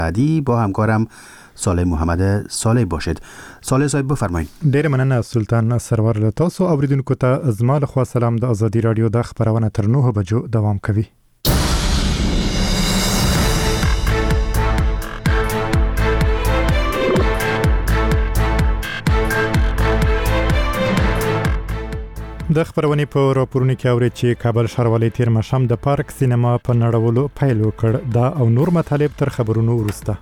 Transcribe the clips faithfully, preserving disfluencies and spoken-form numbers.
بعدی با همکارم صالح محمد صالح باشید. صالح صاحب بفرمایید. ډیر مننه سلطان سرور له تاسو اوریدونکو ته زما له خوا سلام. د ازادي رادیو د خبرونه تر نهه بجو دوام کوي. د خبرونې په راپورونو کې اوري چې کابل ښاروالۍ تیر ماښام د پارک سینما په نړولو پیل وکړ. دا او نور مطالب تر خبرونو وروسته.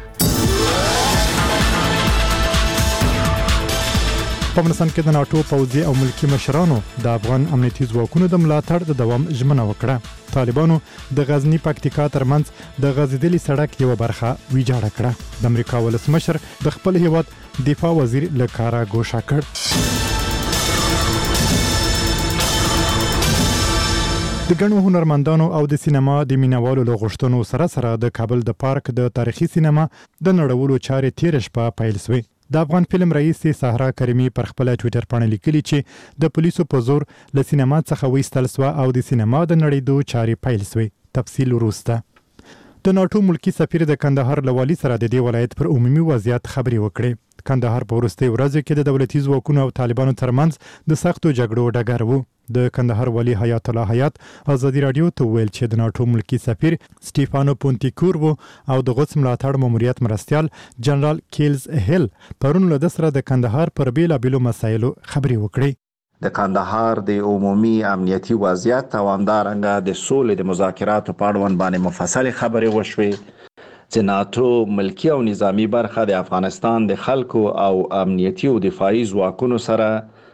په افغانستان کې د ناتو پوځي او ملکی مشرانو د افغان امنیتي ځواکونو د ملاتړ د دوام ژمنه وکړه. طالبانو د غزنی پکتیکا ترمنځ د غزیدلي سړک یو برخه ویجاړه کړه. د امریکا ولسمشر د خپل هیواد دفاع وزیر له کاره ګوښه کړ. د ګڼو هنرمندانو او د سینما د مینوالو له غوښتنو سره سره د کابل د پارک د تاریخي سینما د نړولو چارې تیر شپه پیل شوې. د افغان فلم رئیس صحرا کریمی پر خپل ټوئیټر باندې لیکلي چې د پولیسو په زور له سینما څخه وایستل شو او د سینما د نړیدو چارې پیل شوې. تفصیل وروسته. د ناتو ملکی سفیر د کندهار له والي سره د دې ولایت پر عمومي وضعیت خبرې وکړې. کندهار په وروستي ورځو کې د دولتي ځواکونو او طالبانو ترمنځ د سختو جګړو ډګر وو. د کندهار والي حیات الله حیات ازادي رادیو ته ویل چې د ناتو ملکی سفیر سټیفانو پونتیکور وو او د غوڅ ملاتړ ماموریت مرستيال جنرال کیلز هیل پرون له سره د کندهار پر بیلابیلو مسایلو خبرې وکړې. د کندهار د عمومي امنیتي وضعیت او همدارنګه د سولې د مذاکراتو په اړوند باندې مفصل خبرې وشوې چې ناتو ملکی او نظامی برخه د افغانستان د خلکو او امنیتي او دفاعي ځواکونو سره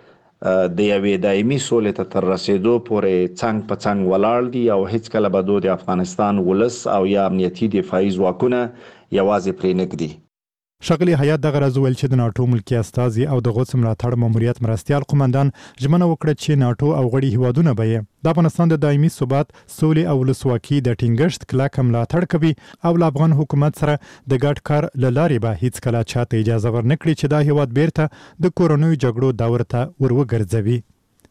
د یوې دایمي سولې ته تر رسیدو پورې څنګ په څنګ ولاړ دي او هیڅ کله به د افغانستان ولس او یا امنیتي دفاعي ځواکونه یوازې پرې نږدي. ښاغلي حیات دغه راز ویل چې د ناتو ملکی استازي او د غوڅ ملاتړ ماموریت مرستيال قومندان ژمنه وکړه چې ناتو او غړي هیوادونه به د افغانستان د دایمي ثبات، سولې او ولسواکي د ټینګښت کلک ملاتړ کوي او له افغان حکومت سره د ګډ کار له لارې به هیڅ کله چاته اجازه ورنکړي چې دا هیواد بیرته د کورونوي جګړو دور ته وروګرځوي.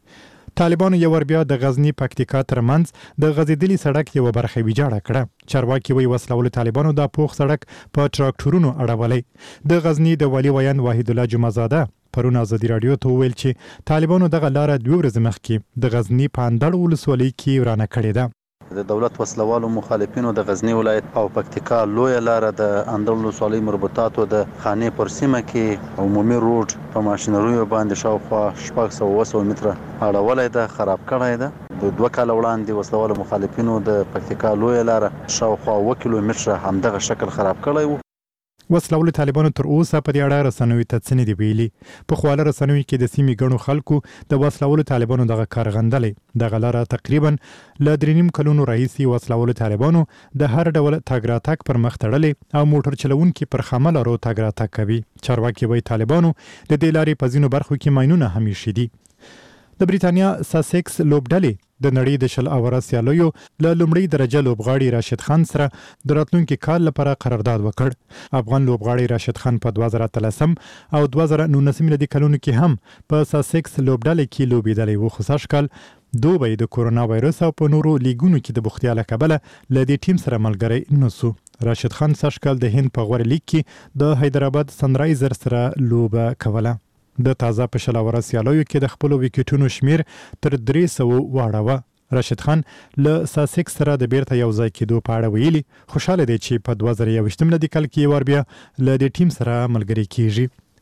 طالبانو یو ور بیا د غزنی پکتیکا ترمنځ د غزیدلي سړک یو برخه ویجاړه کړه. چارواکي وی وسلول طالبانو د پوخ سړک په ټراکټورونو اړولې. د غزنی د والی ویان واحد الله جمعزاده پرون ازادي رادیو ته ویل چې طالبانو دغه لار دوه ورځې مخکې د غزنی په اندړ ولسوالۍ کې ورانه کړې ده. د دولت وسلوالو مخالفینو د غزنی ولایت او پکتیکا لوی لار د اندړ ولسوالۍ مربوطاتو د خانې پر سیمه کې عمومي روډ په ماشینریو باندې شاوخوا شپږ سوه اوه سوه متره اړولې ده، خراب کړی ده. د دوه کاله وړاندې وسلوالو مخالفینو د پکتیکا لوی لار شاوخوا اوه کیلومتره همدغه شکل خراب کړی وو. وسلول طالبانو تر اوسه په دې اړه رسنوي ته څه نه دي ویلي. په خواله رسنوي کې د سیمې ګڼو خلکو د وسلول طالبانو دغه کار غندلې. دغه لاره تقریبا له درې نیم کلونو راهیسې وسلول طالبانو د هر ډول تګ راتګ پر مخ تړلې او موټر چلونکي پر خامه لارو تګ راتګ کوي. چارواکي وایي طالبانو د دې لارې په ځینو برخو کې ماینونه هم ایښي دي. د بریتانیا ساسکس لوبډلې د نړۍ د شل اوره سیالیو له لومړۍ درجه لوبغاړي راشد خان سره د راتلونکي کال لپاره قرارداد وکړ. افغان لوبغاړي راشد خان په دوه زره اتلسم او دوه زره نولسم میلادي کلونو کې هم په ساسکس لوبډلې کې لوبېدلی و، خو سږ کال دوی د کورونا وایرس او په نورو لیګونو کې د بوختیا له کبله له دې ټیم سره ملګری نه سو. راشد خان سږ کال د هند په غوره لیګ کې د حیدرآباد سنرایزر سره لوبه کوله. د تازه په شل اوره سیالیو کې د خپلو ویکټونو شمیر تر درې سوه واړوه. راشد خان له ساسکس سره د بیرته یو ځای کېدو په اړه ویلي خوشحاله دی چې په دوه زره یوویشتم میلادي کال کې ور بیا له دې ټیم سره ملګری کیږي.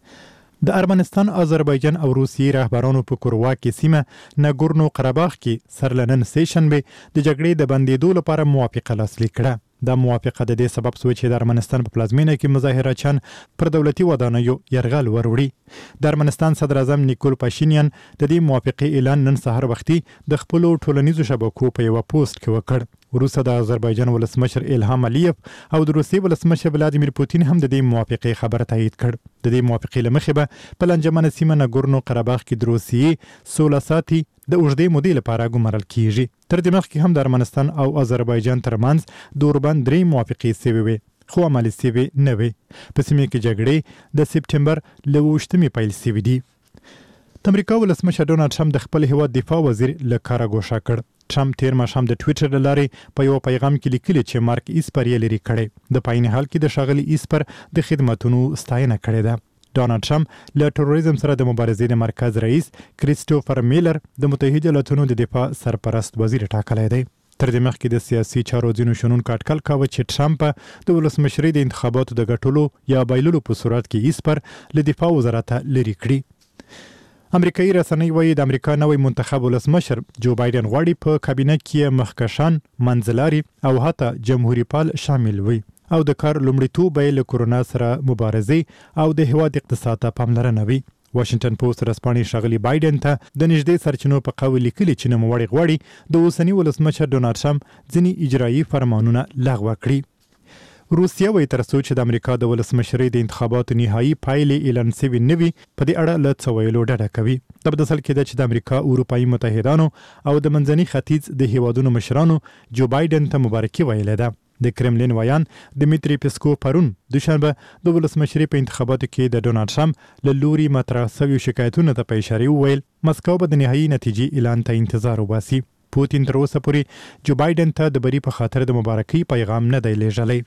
د ارمنستان، آذربایجان او روسیې رهبرانو په کورواکي سیمه ناګورنو قرهباغ کې سر له نن سې شنبې د جګړې د بندېدو لپاره موافقه لاسلیک کړه. دا موافقه د دې سبب شوه چې د ارمنستان په پلازمینه کې مظاهرچیان پر دولتي ودانیو یرغل وروړي. د ارمنستان صدر اعظم نیکول پاشینیان د دې موافقه اعلان نن سهار وختي د خپلو ټولنیزو شبکو په یو پوسټ کې وکړ. وروسته د آذربایجان ولسمشر الهام الیف او د روسیې ولسمشر ولادیمیر پوتین هم د دې موافقه خبر تایید کړ. د دې موافقه لمخې به په لنجمنه سیمه ناګورنو قرهباغ کې د روسیې سوله ساتي د اوږدې مودې لپاره ګمارل کیږي. تر دې مخکې هم د ارمنستان او آذربایجان ترمنځ د اوربند درې موافقې سوې وې، خو عملي سوې نه وې. په سیمه کې جګړې د سپټمبر له اوویشتمې پیل سوې دي. د امریکا ولسمشر ډونالډ ټرمپ د خپل هیواد دفاع وزیر له کاره ګوښه کړ. ټرمپ تیر ماښام د ټویټر له لارې په یو پیغام کې لیکلي چې مارک ایسپر یې لرې کړی. د پایني حال کې د ښاغلي ایسپر د خدماتونو ستاینه کړې ده. ډونالډ ټرمپ له تروریزم سره د مبارزې د مرکز رئیس کریسټوفر میلر د متحده ایالاتونو د دفاع سرپرست وزیر ټاکلی دی. تر دې مخکې د سیاسي چارو ځینو شنونکو اټکل کاوه چې ټرمپ د ولسمشرۍ د انتخاباتو د ګټلو یا بایللو په صورت کې ایسپر له دفاع وزارت لرې کړي. امریکایي رسنۍ وایي د امریکا نوی منتخب ولسمشر جو بایدن غواړي په کابینه کې مخکشان، منځلاري او حتی جمهوریت پال شامل وي او د کار لومړیتوب به له کورونا سره مبارزې او د هیواد اقتصاد ته پاملرنه وي. واشنگټن پوسټ رسپانې ښاغلي بایدن ته د نږدې سرچینو په قول لیکلي چې نوموړی غواړي د اوسني ولسمشر ډونالډ ټرمپ ځینې اجرایي فرمانونه لغوه کړي. روسیه وایي تر څو چې د امریکا د ولسمشرۍ د انتخاباتو نهایي پایلې اعلان سوي نه وي په دې اړه له څه ویلو ډډه کوي. دا په داسې حال کې ده چې د امریکا اروپایي متحدانو او د منځني ختیځ د هیوادونو مشرانو جو بایدن ته مبارکي ویلې ده. د کرملین ویان دمیتری پیسکوف پرون دوشنبه د ولسمشرۍ په انتخاباتو کې د ډونالډ ټرمپ له لوري مطرح شویو شکایتونو ته په اشاره وویل مسکو به د نهایي نتیجې اعلان ته انتظار وباسي. پوتین تر اوسه پورې جو بایدن ته د بری په خاطر د مبارکۍ پیغام نه دی لیږلی.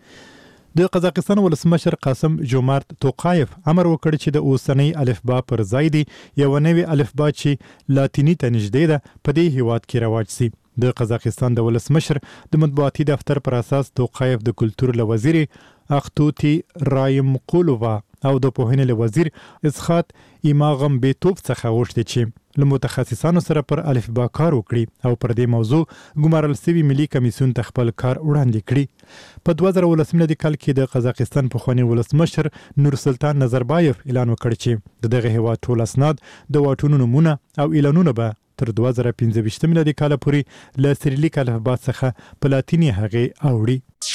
د قزاقستان ولسمشر قاسم جومارت توقایف امر وکړ چې د اوسنۍ الفبا پر ځای دی یو نوې الفبا چې لاتیني ته نږدې ده په دې هیواد کې رواج سي. د قزاقستان د ولسمشر د مطبوعاتي دفتر پر اساس توقایف د کلتور له وزیر اختوتی رایمقولووا او د پوهنې له وزیر اسخات ایماغم بیتوف څخه غوښتي چې له متخصصانو سره پر الفبا کار وکړي او پر دې موضوع ګمارل سوي ملي کمیسیون ته خپل کار وړاندې کړي. په دوه زره ولسم کال کې د قزاقستان پخوانی ولسمشر نورسلطان نظربایف اعلان وکړ چې د دغه هیواد ټول اسناد د واټونو نمونه او اعلانونه به تر دوه زره پنځه ویشت میلادي کال پورې له سریلیک الفبا څخه په لاتیني هغې اوړي.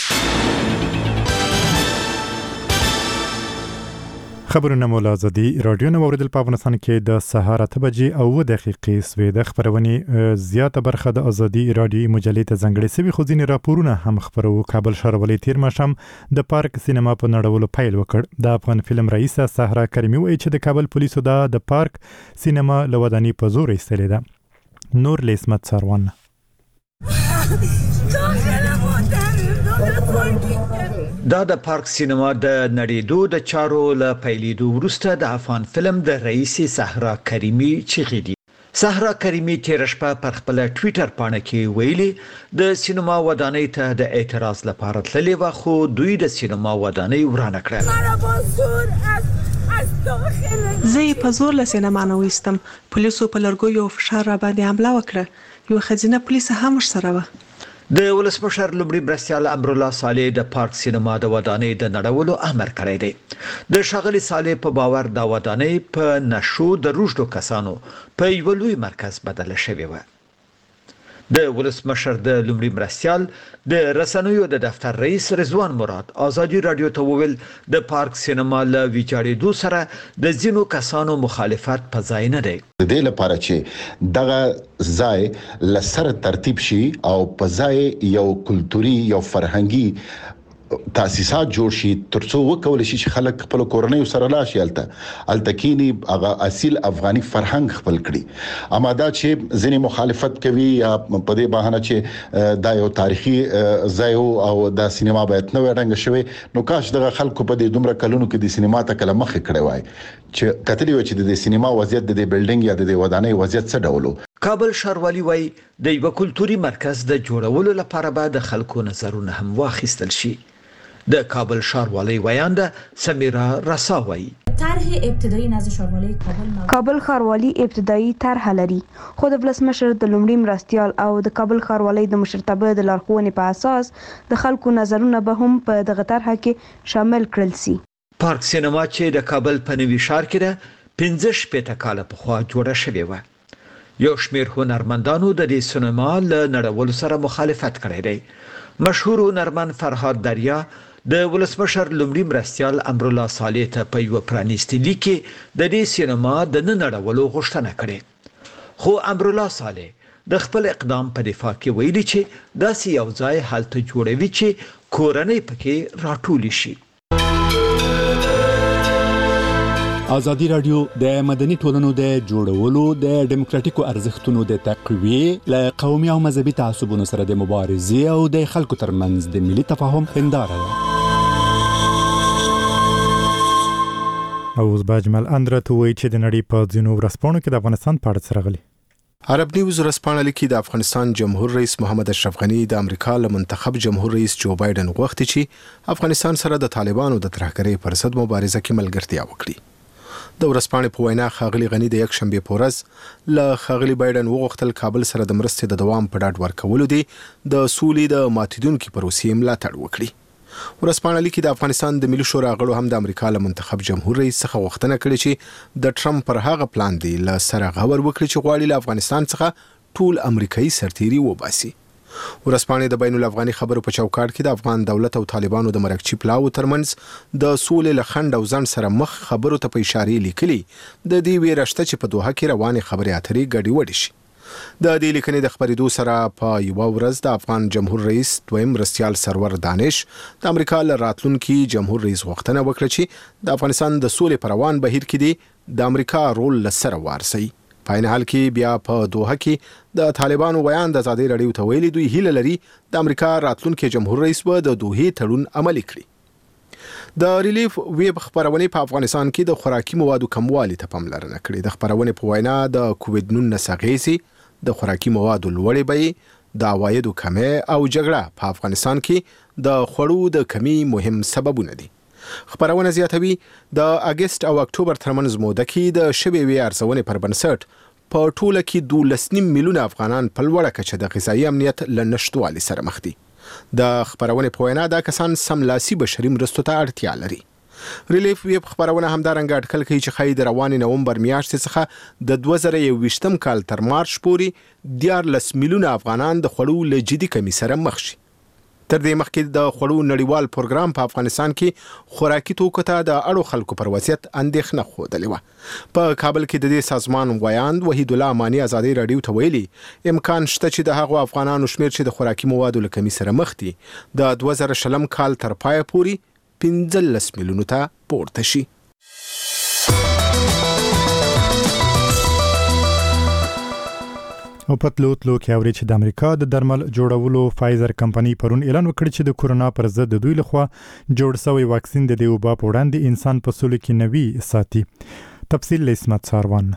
خبرونه مو له ازادي راډیو نه واوریدل. په افغانستان کې د سهار اته بجې او اوه دقیقې سوې. د خپرونې زیاته برخه د ازادي راډیو مجلې ته ځانګړې سوي، خو ځینې راپورونه هم خپرو. کابل ښاروالۍ تیر ماښام د پارک سینما په نړولو پیل وکړ. د افغان فلم رئیسه سهرا کریمي وایي چې د کابل پولیسو دا د پارک سینما له ودانۍ په زور ایستلې ده. نور له اسمت ساروان. دا د پارک سینما د نړیدو د چارو له پیلېدو وروسته د افغان فلم د رئیس صحرا کریمي چیغې دي. صحرا کریمي تیر شپه پر خپل ټویټر پاڼه کې ویلي د سینما ودانۍ ته د اعتراض لپاره تللې و، خو دوی د سینما ودانۍ ورانه کړه. زه په زور له سینما نه وېستم. پولیسو په لرګو یو فشار را باندې حمله وکړه. یو ښځینه پولیس هم ورسره وه. د ولسمشر لومړي مرستیال امرالله صالح د پارک سینما د ودانۍ د نړولو امر کړی دی. د ښاغلي صالح په باور د ودانۍ په نشو د روږدو کسانو په یو لوی مرکز بدله شوې وه. د ولسمشر د لومړي مرستیال د رسنیو د دفتر رئیس رضوان مراد ازادي رادیو ته وویل د پارک سینما له ویجاړېدو سره د ځینو کسانو مخالفت په ځای نه دی. د دې لپاره چې دغه ځای لسر ترتیب شي او په ځای یو کلتوري یو فرهنګي تاسیسات جوړ شي ترڅو وکول شي چې خلک خپل کورنۍ سره لاشي الته التکینی هغه اصیل افغاني فرهنګ خپل کړي. اما دا چې ځینې مخالفت کوي یا په دې بهانه چې دا یو تاریخي ځای او د سینما باید نو رنګ شوی، نو کاش دغه خلکو په دې دومره کلونو کې د سینما ته کله مخ کړی وای چې کتلی و چې د سینما وضعیت د بلډینګ یا د ودانۍ وضعیت څه ډول. کابل ښاروالي وایي د یو کلتوري مرکز د جوړولو لپاره به د خلکو نظرونه هم واخیستل شي. د کابل ښاروالۍ ویانده سمیرا رسا وایي طرح ابتدایی نزد ښاروالۍ کابل کابل ښاروالي ابتدایی طرح لري، خو د ولسمشر د لومړي مرستیال او د کابل ښاروالۍ د مشرتابه د لارښوونې په اساس د خلکو نظرونه به هم په دغه طرح کې شامل کړل سي. پارک سینما چې د کابل په نوي ښار کې ده پنځه شپېته کاله پخوا جوړه شوې وه. یو شمېر هنرمندانو د دې سینما له نړولو سره مخالفت کړی دی. مشهور هنرمند فرهاد دریا د ولسمشر لومړي مرستیال امرالله صالح ته په یو پرانیستي لیک کې د دې سینما د نه نړولو غوښتنه کړې، خو امرالله صالح د خپل اقدام په دفاع کې ویلي چې داسې یو ځای هلته جوړوي چې کورنۍ پکې راټولې شي. ازادي رادیو د مدني ټولنو د جوړولو د ډیموکراتیکو ارزښتونو د تقویې ل قومي او مذهبي تعصبونو سره د مبارزې او د خلکو ترمنځ د ملي تفاهم هنداره ده. او اوس باجمل اندره ته وایي چې د نړۍ په ځینو ورځپاڼو کې د افغانستان په اړه څه راغلي. عرب نیوز ورځپاڼه لیکي د افغانستان جمهور رئیس محمد اشرف غنی د امریکا له منتخب جمهور رئیس جو بایدن غوښتي چې افغانستان سره د طالبانو د ترهګرۍ پر ضد مبارزه کې ملګرتیا وکړي. د ورځپاڼې په وینا ښاغلي غنی د یک شنبه په ورځ له ښاغلي بایدن وغوښتل کابل سره د مرستې د دوام په ډاډ ورکولو دي د سولې د ماتیدونکو پروسې ملاتړ وکړي. ورځپاڼه لیکي د افغانستان د ملي شورا غړو هم د امریکا له منتخب جمهور رئیس څخه غوښتنه کړې چې د ټرمپ پر هغه پلان دی له سره غور وکړي چې غواړي له افغانستان څخه ټول امریکایي سرتیري وباسي. ورځپاڼې د بین الافغاني خبرو په چوکاټ کې د افغان دولت او طالبانو د مرکچی پلاو ترمنځ د سولې له خنډ او ځنډ سره مخ خبرو ته په اشاره لیکلي د دې ویرشته چې په دوحه کې روانې خبرې اترې ګډې وډې شي. د دې لیکنې د خبرېدو سره په یو ورځ د افغان جمهور رئیس دویم مرستیال سرور دانش د امریکا له راتلونکي جمهور رئیس غوښتنه وکړه چې د افغانستان د سولې پر روان بهیر کې دی د امریکا رول لسره وارسي. په عین حال کې بیا په دوحه کې د طالبانو ویان د ازادي رادیو ته ویلي دوی هیله لري د امریکا راتلونکي جمهور رئیس به د دوحې تړون عملي کړي. د ریلیف ویب خبرونه په افغانستان کې د خوراکي موادو کموالي ته پاملرنه کړې. د خبرونه په وینا د کووډ نولس اغېزې د خوراکي موادو لوړې بیې د عوایدو کمې او جګړه په افغانستان کې د خوړو د کمی مهم سببونه دي. خبرونه زیاتوي د اگست او اکتوبر ترمنځ موده کې د شبې وی ارزونې پر بنسټ په ټوله کې دولس نیم میلیونه افغانان په لوړه کچه د غذایي امنیت له نشټوالي سره مخ دي. د خبرونه په وینا دا کسان سملاسي بشري مرستو ته اړتیا لري. ریلیف ویب خبرونه همدارنګه اټکل کوي چې خای د روانې نومبر میاشتې څخه د دوه زره یو ویشتم کال تر مارچ پورې دیارلس میلیونه افغانان د خوړو له جدي کمی سره مخ شي. تر دې مخکې د خوړو نړیوال پروګرام په افغانستان کې خوراکي توکو ته د اړو خلکو پر وضعیت اندېښنه ښودلې وه. په کابل کې د دې سازمان ویاند وحید الله امانی ازادي رادیو ته ویلي امکان شته چې د هغو افغانانو شمیر چې د خوراکي موادو له کمی سره مخ دي د دوه زره شلم کال تر پای پورې پنځلس میلیونو ته پورته شي. او پتلو تلو کې اوري چې د امریکا د درمل جوړولو فایزر کمپنی پرون اعلان وکړ چې د کورونا پر ضد د دوی لخوا جوړ شوی واکسین د دې وبا په وړاندې انسان په سلو کې نوي ساتي. تفصیل له اسمت ساروان.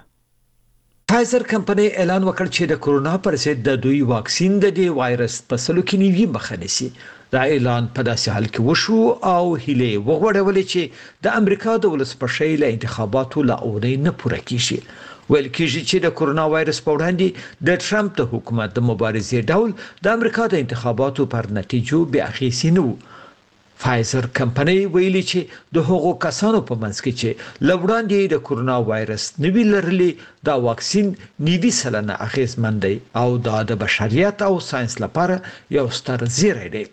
فایزر کمپنی اعلان وکړ چې د کورونا پر ضد د دوی واکسین د دې وایرس په سلو کې نوي مخه نیسي. دا اعلان په داسې حال کې وشو او هیله وغوړولې چې د امریکا د ولسمشر له انتخاباتو لا اونۍ نه پوره کیږي. ویل کېږي چې د کورونا وایرس په وړاندې د ټرمپ د حکومت د مبارزې ډول د امریکا د انتخاباتو پر نتیجو بیا اخیسي نه وو. فایزر کمپنی ویلي چې د هغو کسانو په منځ کې چې لوړاندې د کورونا وایرس نوی لرلي دا واکسین نیوي سلنه اغیزمن دی او دا د بشریت او ساينس لپاره یو ستر زیری دی.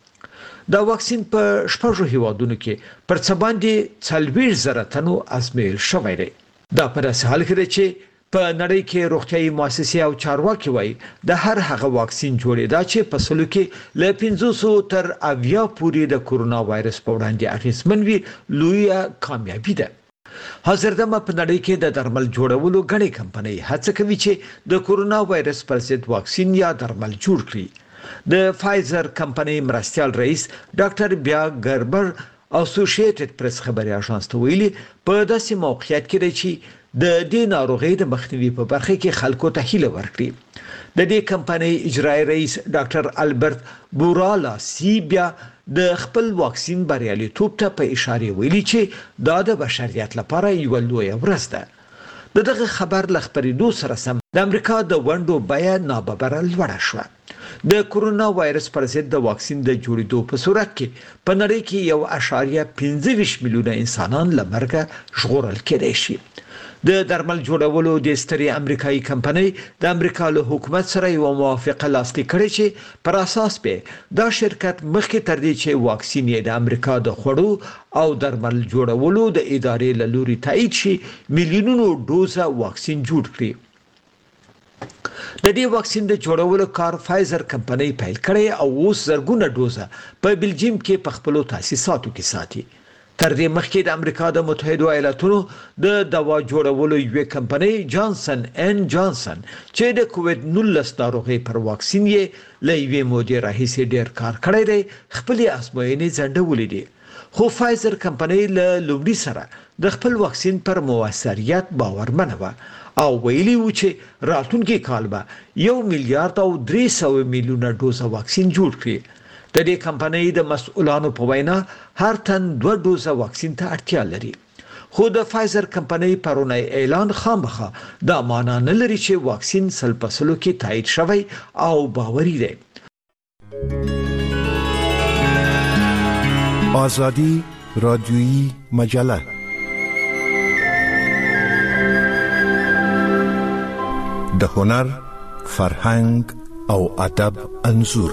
دا واکسین په شپږو هیوادونو کې پر څه باندې څلوېښت زره تنو ازمویل شوی دی. دا په داسې حال کې دی چې په نړۍ کې روغتیايي مؤسسې او چارواکي وایي د هر هغه واکسین جوړېدا چې په سلو کې له پنځوس تر اویا پورې د کورونا وایرس په وړاندې اغیزمن وي لویه کامیابي ده. حاضردمه په نړۍ کې د درمل جوړولو غړي کمپنۍ هڅه کوي چې د کورونا وایرس پر ضد واکسین یا درمل جوړ کړي. د فایزر کمپنۍ مرستیال رئیس ډاکټر بیا ګربر اسوسییټډ پریس خبري اژانس ته ویلي په داسې موقعیت کې دی چې د دې ناروغۍ د مخنیوي په برخه کې خلکو ته هیله ورکړي. د دې کمپنۍ اجرایی رئیس ډاکټر البرت بورالا سی بیا د خپل واکسین بریالیتوب ته په اشاره ویلي چې دا د بشریت لپاره یو لوی ورځ ده. دغه خبر لخبرېدو سره سم د امریکا د ونډو بیه ناببره لوړه شوه. د کورونا وایرس پر ضد د واکسین د جوړېدو په صورت کې په نړۍ کې یو اشاریه پنځه ویشت میلیونه انسانان له مرګه ژغورل کېدای شي. د درمل جوړولو د ستري امریکایي کمپنۍ د امریکا له حکومت سره یو موافقه لاسلیک کړې چې پر اساس به دا شرکت مخکې تر دې چې واکسین یې د امریکا د خوړو او درمل جوړولو د ادارې له لوري تایید شي میلیونونو ډوزه واکسین جوړ کړي. د دې واکسین د جوړولو کار فایزر کمپنۍ پیل کړی او اوس زرګونه ډوزه په بلجیم کې په خپل تاسیساتو کې ساتي. تر دې مخکې د امریکا د متحده ایالاتونو د دوا جوړولو یوه کمپنۍ جانسن ان جانسن چې د کووډ نولس ناروغي پر واکسین یې لوي مودې راهیسې ډیر کار کړی دی خپل ازموینې ځنډولې دي خو فایزر کمپنۍ له لومړي سره د خپل واکسین پر موثریت باورمنه و او ویلي و چې راتلونکي کال به یو میلیارډ او درې سوه میلیونه ډوزه واکسین جوړ کړي د دې کمپنۍ د مسؤلانو په وینا هر تن دوه ډوزه واکسین ته اړتیا لري خو د فایزر کمپنۍ پرونی اعلان خامخه دا معنا نه لري چې واکسین سل په سلو کې تایید شوی او باوري دی آزادی رادیویی مجله د هنر فرهنګ او ادب انځور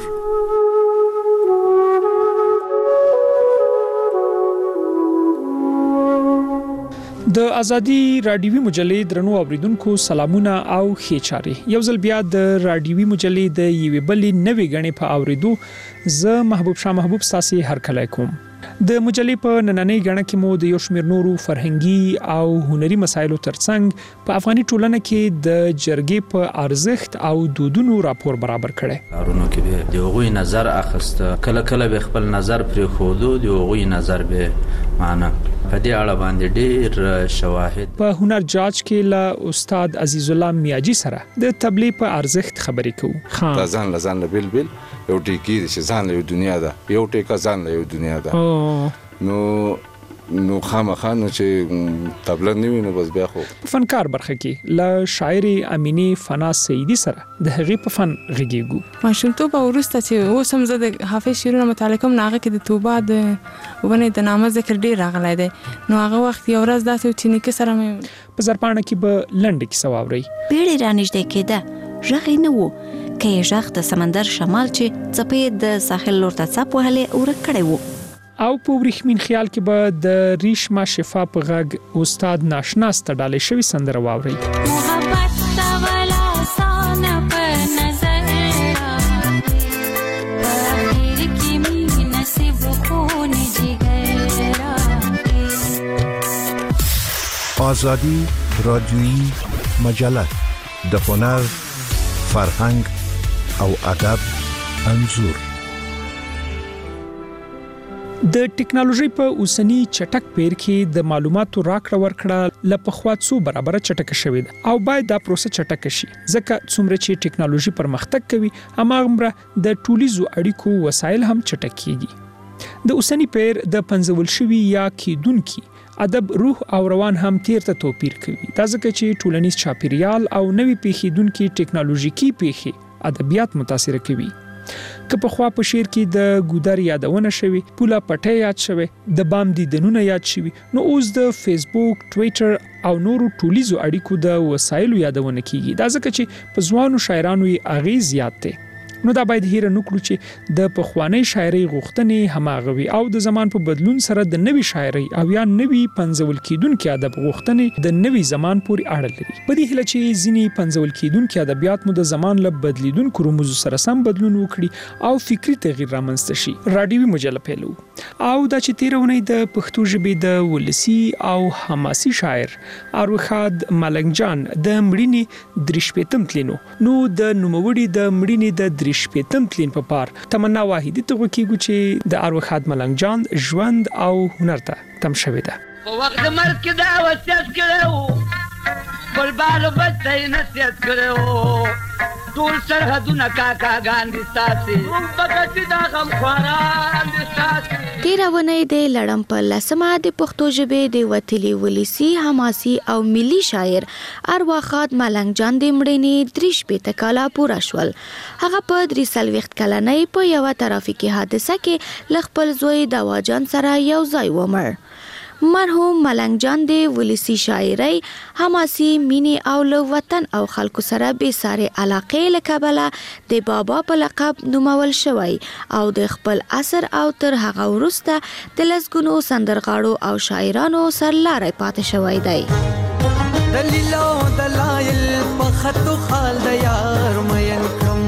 د ازادي رادیوي مجلې درنو اوریدونکو سلامونه او ښه یو ځل بیا د رادیوي مجلې د یوې بلې نوې غنې په اوریدو زه محبوب شاه محبوب ساسي هر کله کوم د مجلې په نننۍ غنه کې مو د یو شمېر نورو فرهنګي او هنري مسایلو ترڅنګ په افغاني ټولنه کې د جرګې په ارزښت او دودونو راپور برابر کړي کارونو کې د هغوی نظر اخیسته کله کله به خپل نظر پرې خوده د هغوی نظر به معنا په دې اړه باندې ډېر شواهد په هنر جاج کې له استاد عزیز الله میاجی سره د تبلیغ په ارزښت خبرې کوو دا ځان لزان له بل بل یو ټیکی چې ځان له دنیا ده یو ټیکا ځان له دنیا ده نو نو خامخا نو چې تبلیغ نیوي نو بس بیا خو فنکار برخه کې ل شاعري امینی فنا سیدی سره د هغې په فن غږیږو ماشومتوب ورسته چې اوس هم زه د حافظ شیرونه مطالعه کوم ناغه کې د توبه د ونه د نامه ذکر ډیر راغلی دی نو هغه وخت یو ورځ داسې چې نیکه سره مې په زرپانه کې به لنډ کې سواوري بیړې رانږدې کېده ژغې نه وو که یې ژغ د سمندر شمال چې څپې د ساحل لور ته څپ وهلې ورک کړی وو او په ورېښمین خیال کې به د ریشما شفا په غږ استاد ناشناس ته ډالۍ شوی سندره واوري محبت ولا سان په نظر اخر کې می نصیب خون جگر آزادی رادیویی مجله د هنر فرهنګ او ادب انځور د ټکنالوژي په اوسنی چټک پیر کې د معلوماتو راکړه ورکړه ل پخوا څو برابر چټک شوې ده او باید دا پروسه چټک شي ځکه څومره چې ټکنالوژي پرمختګ کوي هماغه د ټولیزو اړیکو وسایل هم چټک کیږي د اوسنی پیر د پنځول شوی یا کیدونکي ادب روح او روان هم تیر ته توپیر کوي دا ځکه چې ټولنیز چاپیریال او نوې پیښیدونکي ټکنالوژیکي پیښې ادبیات متاثر کوي که په خوا په شعر کې د ګودر یادونه شوي پوله پټه یاد شوي د بام دیدنونه یاد شوي نو اوس د فیسبوک ټویټر او نورو ټولیزو اړیکو د وسایلو یادونه کیږي دا ځکه چې په ځوانو شاعرانو یې اغیز زیات دی نو دا باید هیر نه کړو چې د پخوانی شاعري غوښتنې هماغوي او د زمان په بدلون سره د نوي شاعري او یا نوي پنځول کیدونکو ادب غوښتنې د نوي زمان پورې اړه لري په دې هله چې ځینی پنځول کیدونکو ادبیات مو د زمان له بدلیدونکو رموزو سره سم بدلون وکړي او فکری تغییر رامنځته شي رادیوي مجله پیلو او دا چې تیرونه د پښتو ژبې د ولسی او حماسي شاعر اروخاد ملنګ جان د مړینې درشپېتم تلینو نو د نوموړي د مړینې د درشپېتم تلین په پار تمنا واحدی ته کېږي چې د اروخاد ملنګ جان ژوند او هنر ته تم شوی ده په وخت مرګ کې دا وصیت کړو بل بال بچي نصیحت کړو ټول سرحدونه کاکا ګاندي ساتي پکې دا غم خواران دي ساتي تیرونه د لړم په لسمه د پښتو ژبې د وتلی ولسی حماسي او ملي شاعر اروخاد ملنګ جان د مړینې درش په تکاله پورا شول هغه په درې سلويخت کلنۍ په یو ترافیکي حادثه کې لخپل زوی دواجان سره یو ځای ومر مرحوم ملنګ جان د ولسی شاعري حماسي مینی او له وطن او خلکو سره به ساره علاقې لکبله د بابا په لقب نومول شوی او د خپل اثر او تر هغه ورسته د لسګونو سندرغاړو او شاعرانو سرلارې پاتې شوی دی دلیلو دلایل په خطو خال د یار مین کم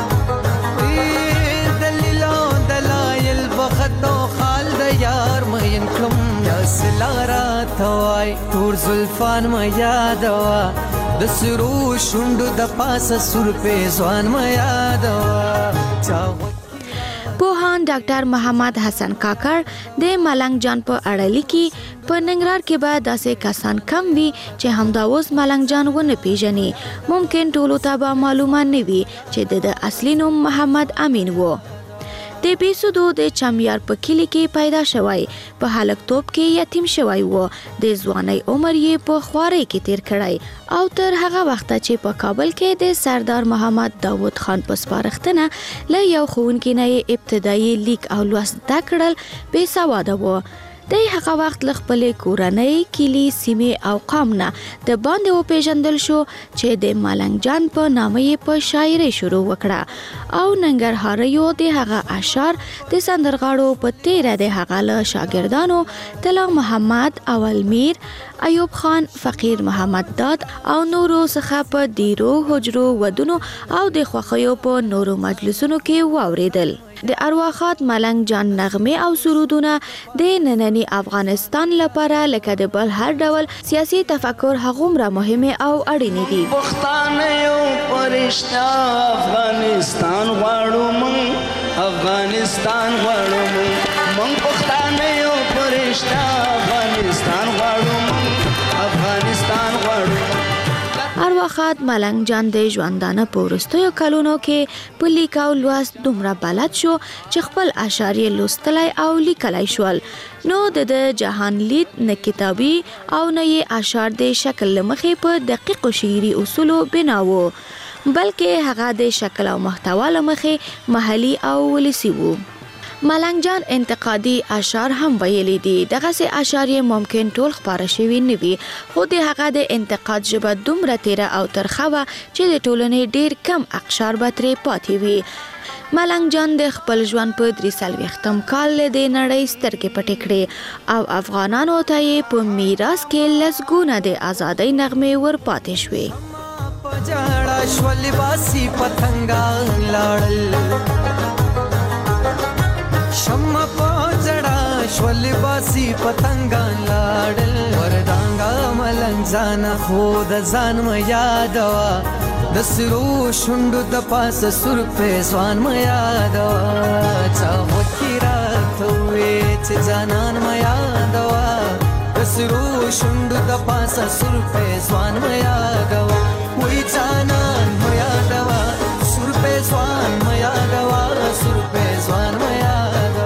دلیلو دلایل په خطو خال د یار مین مین کلم یا سلارا توای تور زلفان ما یادوا د سرو شوندو د پاسه سر په ځوان ما یادوا. پوهان ډاکټر محمد حسن کاکړ د ملنګ جان په اړه لیکي په ننګرهار کې به داسې کسان کم وي چې همدا اوس ملنګ جان ونه پیژني. ممکن ټولو ته به معلومه نه وي چې د اصلي نوم محمد امین و. د بیسودو د چمیار په کلی کې پیدا شوی، په هلکتوب کې یتیم شوی و. د ځوانۍ عمر یې په خوارۍ کې تیر کړی او تر هغه وخته چې په کابل کې د سردار محمد داود خان په سپارښتنه له یو ښوونکي نه یې ابتدایي لیک او لوست زده کړل، بې سواده و. د هغه وخت له خپلې کورنۍ، کلي، سیمې او قام نه د باندې وپېژندل شو چې د ملنګ جان په نامه یې په شاعرۍ شروع وکړه او ننګرهاریو د هغه اشعار د سندرغاړو په تیره د هغه له شاګردانو طلا محمد، اول میر، ایوب خان، فقیر محمد داد او نورو څخه په ډیرو حجرو، ودونو او د خوښیو په نورو مجلسونو کې واوریدل. د ارواښاد ملنګ جان نغمې او سرودونه د ننني افغانستان لپاره لکه د بل هر ډول سیاسي تفکر هغومره مهمه او اړینې دي. پښتانه یو پرشتہ افغانستان غواړو مونږ، افغانستان غواړو مونږ، مونږ پښتانه یو پرشتہ افغانستان غواړو مونږ، افغانستان غواړو. ارواښاد ملنګ جان د ژوندانه په وروستیو کلونو کې په لیک او لوست دومره بلد شو چې خپل اشعار یې لوستلی او لیکلی شول. نو د جهان لید نه کتابي او نه یې اشعار د شکل له مخې په دقیقو شعري اصولو بنا و، بلکې هغه د شکل او محتوا له مخې محلي او ولسي و. ملنګ جان انتقادي اشعار هم ویلي دي. دغسې اشعار یې ممکن ټول خپاره شوي نه وي، خو د هغه د انتقاد ژبه دومره تیره او ترخه وه چې د ټولنې ډیر کم اقشار به ترې پاتې وي. ملنګ جان د خپل ژوند په درې څلوېښتم کال د نړۍ سترګې پټې کړې او افغانانو ته یې په میراث کې لسګونه د ازادۍ نغمې ور پاتې شوې. شمع پوجڑا شولی باسی پتنگان لاړل، وردانګا ملنګ ځان خود ځان م یادوا د سرو شوندو د پاسه سر په ځوان م یادوا. چا وکیرا ته چې ځانان م یادوا د سرو شوندو د پاسه سر په ځوان م یادوا. وای ځانان م یادوا سر په ځوان م یادوا، سر په ځوان م یادوا.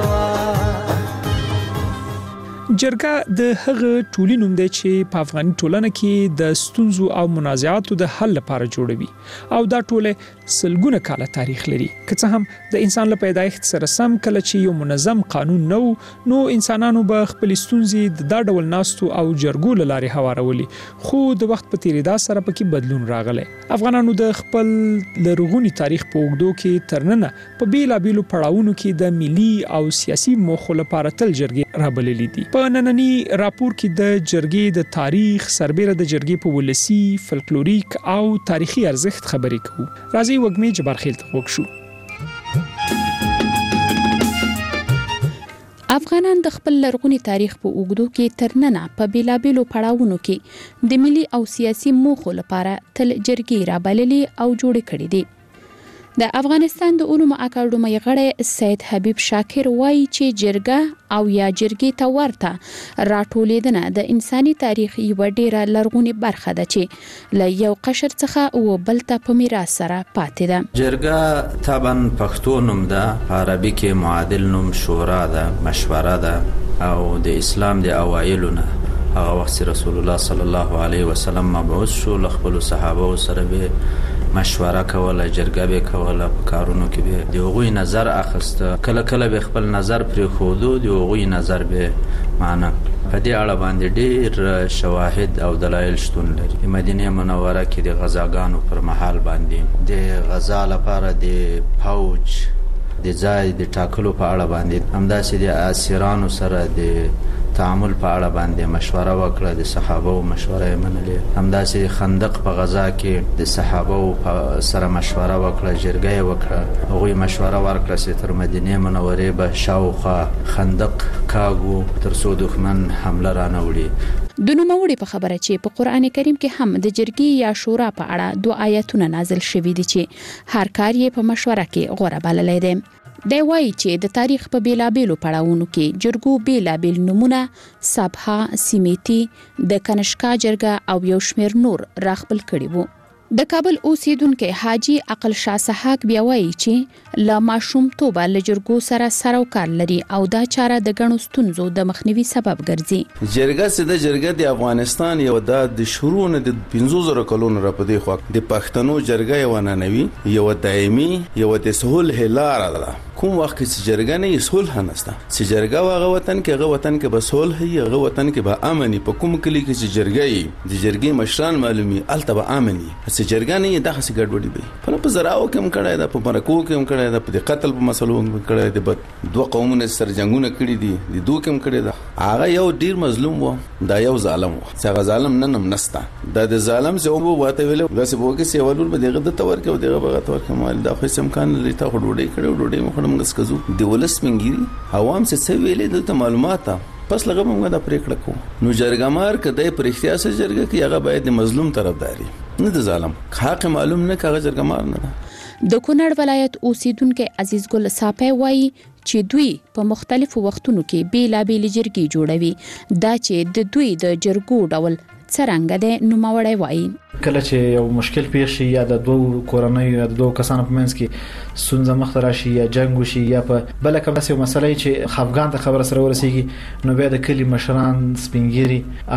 جرګه د هغه ټولي نوم دی چې په افغاني ټولنه کې د ستونزو او منازعاتو د حل لپاره جوړوي او دا ټوله سلګونه کاله تاریخ لري. که څه هم د انسان له پیدایښت سره سم کله چې یو منظم قانون نو نو انسانانو به خپل ستونزې د دا ډول ناستو او جرګو له لارې هوارولي، خو د وخت په تیریدا سره پکې بدلون راغلی. افغانانو د خپل لرغوني تاریخ په اوږدو کې ترننه په بیلابیلو پړاوونو کې د ملي او سیاسي موخو لپاره تل جرګې رابللي دي. په ننني راپور کې د جرګې د تاریخ سربېره د جرګې په ولسي، فلکلوریک او تاریخي ارزښت خبرې کوو. راځئ وږمې جبارخیل ته غوږ شو. افغانان د خپل لرغوني تاریخ په اوږدو کې ترننه په بیلابیلو پړاوونو کې د ملي او سیاسي موخو لپاره تل جرګې رابللي او جوړې کړې دي. د افغانستان د علومو اکاډمۍ غړی سید حبیب شاکر وایي چې جرګه او یا جرګې ته ورته راټولیدنه د انساني تاریخ یوه ډیره لرغونې برخه ده چې له یو قشر څخه و بل ته په میراث سره پاتې ده. جرګه طبعا پښتو نوم ده، په عربي کې معادل نوم شورا ده، مشوره ده او د اسلام د اوایلو نه هغه وخت رسول الله صلی الله علیه وسلم مبعوث شو، له خپلو صحابه سره به مشوره کوله، جرګه به کوله، په کارونو کې به د هغوی نظر اخیسته، کله کله به خپل نظر پرېښودو، د هغوی نظر به معنا. په دې اړه باندې ډېر شواهد او دلایل شتون لري. مدینه منوره کې د غزاګانو پر مهال باندې د غزا لپاره د فوج د ځای د ټاکلو په اړه باندې همداسې د اسیرانو سره د تعامل په اړه باندې مشوره وکړه، د صحابه او مشوره یې منلې. همداسې خندق په غزا کې د صحابه سره مشوره وکړه، جرګه یې وکړه، هغوی مشوره ورکړه چې تر مدینه منورې به شاوخوا خندق کاږو تر څو دښمن حمله رانه وړي. د نوموړي په خبره چې په قرآن کریم کې هم د جرګې یا شورا په اړه دوه آیاتونه نازل شوي دي چې هر کار یې په مشوره کې غوره بللی دی. دی وایي چې د تاریخ په بیلابیلو پړاوونو کې جرګو بیلابیل نومونه سابها، سیمیتی، د کنشکا جرګه او یو شمیر نور راخپل کړي وو. د کابل اوسیدونکو حاجی عقل شاه سحاق بیا وایي چې لا ماشومتوبه له جرګو سره سروکار لري او دا چاره د غنو ستونزو د مخنیوي سبب ګرځي. جرګه سده جرګه د افغانستان یو د شروع نه د پنځه زره کلونو را پدې خو د پښتنو جرګه یو ننوي یو دایمي یو د سهول هلار ده. کوم وخت چې جرګه نه صلح نهسته چې جرګه واغه وطن کې هغه وطن کې به صلح هي هغه وطن کې به امن په کوم کلی کې چې جرګه د جرګې مشران معلومي الته به امن چې جرګه نه دغه څه ګډوډي به په په زراو کې هم کړه ده په مرکو کې هم کړه ده په قتل په مسلو هم کړه ده په دوه قومونو سره جنگونه کړي دي د دوه کې هم کړه ده. هغه یو ډیر مظلوم و، دا یو ظالم و، څنګه ظالم نن هم نستا دا د ظالم چې وو واته ویل غاسي بو کې سی ولور به دغه د تور کې دغه بغه تور کې مال دا خو سم کان لته وډوډي کړو وډوډي مخ موږ سکزو د ولس منګيري عوام څه ویلې دلته معلومات پس لغه موږ دا پریکړه کو نو جرګمار کده پر اختیار سره جرګه کې هغه باید د مظلوم طرفداري نه د ظالم حق معلوم نه کاغه جرګمار نه ده. د کونړ ولایت اوسیدونکو عزیز ګل صاحب وایي چې دوی په مختلفو وختونو کې بیلابیل جرګې جوړوي. دا چې د دوی د جرګو ډول څرنګه ده نو ماوړی وایي کله چې یو مشکل پیښ شي یا د دوه کورنۍ یا د دوه کسانو په منځ کې سنځه مخ راشي یا جنگ وشي یا په بل کوم څه مسلې چې افغان ته خبر سره ورسیږي نو بیا د کلی مشران سپینګيري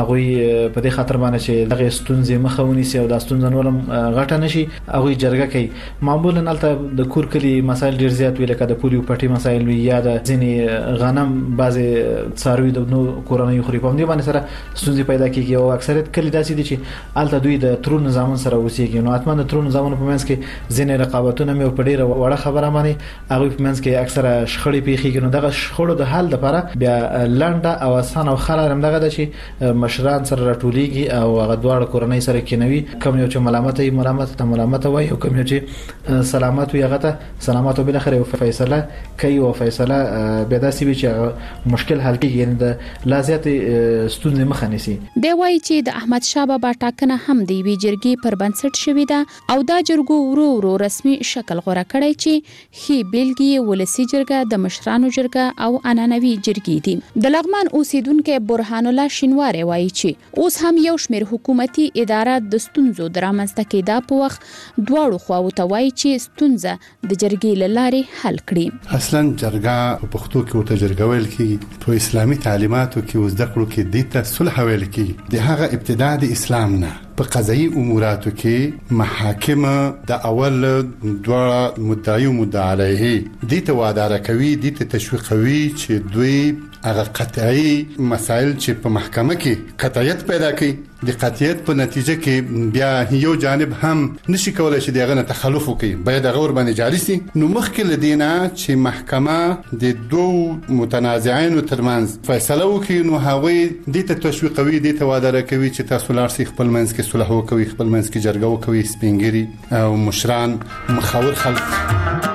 هغه په دې خاطر باندې چې دغه ستونزې مخاوني سي او د ستونزې نورم غټه نشي هغه جرګه کوي. معمولا البته د کور کلی مسایل ډیر زیات ویل کده پولیو پټي مسایل وی یا د ځینې غنم بعضي څاروي د نو کورنۍ خوري په دې باندې سره ستونزې پیدا کیږي او اکثریت کلی داسې دي چې البته دوی د ترون نظام سره وسیږي. نو اتمن د ترون نظام په منځ کې ځینې رقابتونه مې په ډیره وړه خبره باندې هغه په منځ کې اکثره شخړې پیښیږي. نو دغه شخړو د حل لپاره بیا لنډه او اسانه او خلارم دغه د چې مشران سره راټولېږي او هغه دواړه کورنۍ سره کېنوي کوم یو چې ملامت ای ملامت ته ملامت وای او کوم یو چې سلامت وي هغه ته سلامت او بل اخر یو فیصله کوي او فیصله به داسې وي چې مشکل حل کیږي یعنی د لازمات ستونزې مخه نیسي. دی وایي چې د احمد شاه بابا ټاکنه هم دی وی جرګې پر بنسټ شوې ده او دا جرګو ورو ورو رسمي شکل غوړه کړی چې خي بیلګي ولسی جرګه د مشرانو جرګه او عنعنوي جرګې دي. د لغمان اوسیدونکو برهان الله شینواری وایي چې اوس هم یو شمېر حکومتي ادارات د ستونزو درامنځته کېدا په وخت دواړو خواو ته وایي چې ستونزه د جرګې له لارې حل کړي. اصلا جرګه په پښتو کې ورته جرګه ویل کېږي، په اسلامي تعلیماتو کې زده کړو کې د ته صلح ویل کېږي. د هغه ابتدا د اسلام نه په قضایي اموراتو کې محاکم د اول دوه مدعي او مدعي علیه د ته وادار کوي، د ته تشویقوي چې دوی هغه قطعي مسائل چې په محکمه کې قطعیت پیدا کوي. د قطعیت په نتیجه کې بیا یو جانب هم نشي کولای چې دغه نه تخلف وکړي، باید هغه ور باندې جاري شي. نو مخکې لدینا چې محکمه د دوه متنازعين ترمنځ فیصله وکړي نو هغه د ته تشویقوي، د ته وادار کوي چې تاسو لار سي خپل منځ کې صلح وکوي، خپل منځ کې جرګه وکوي، سپینګيري او مشران مخاور خلک.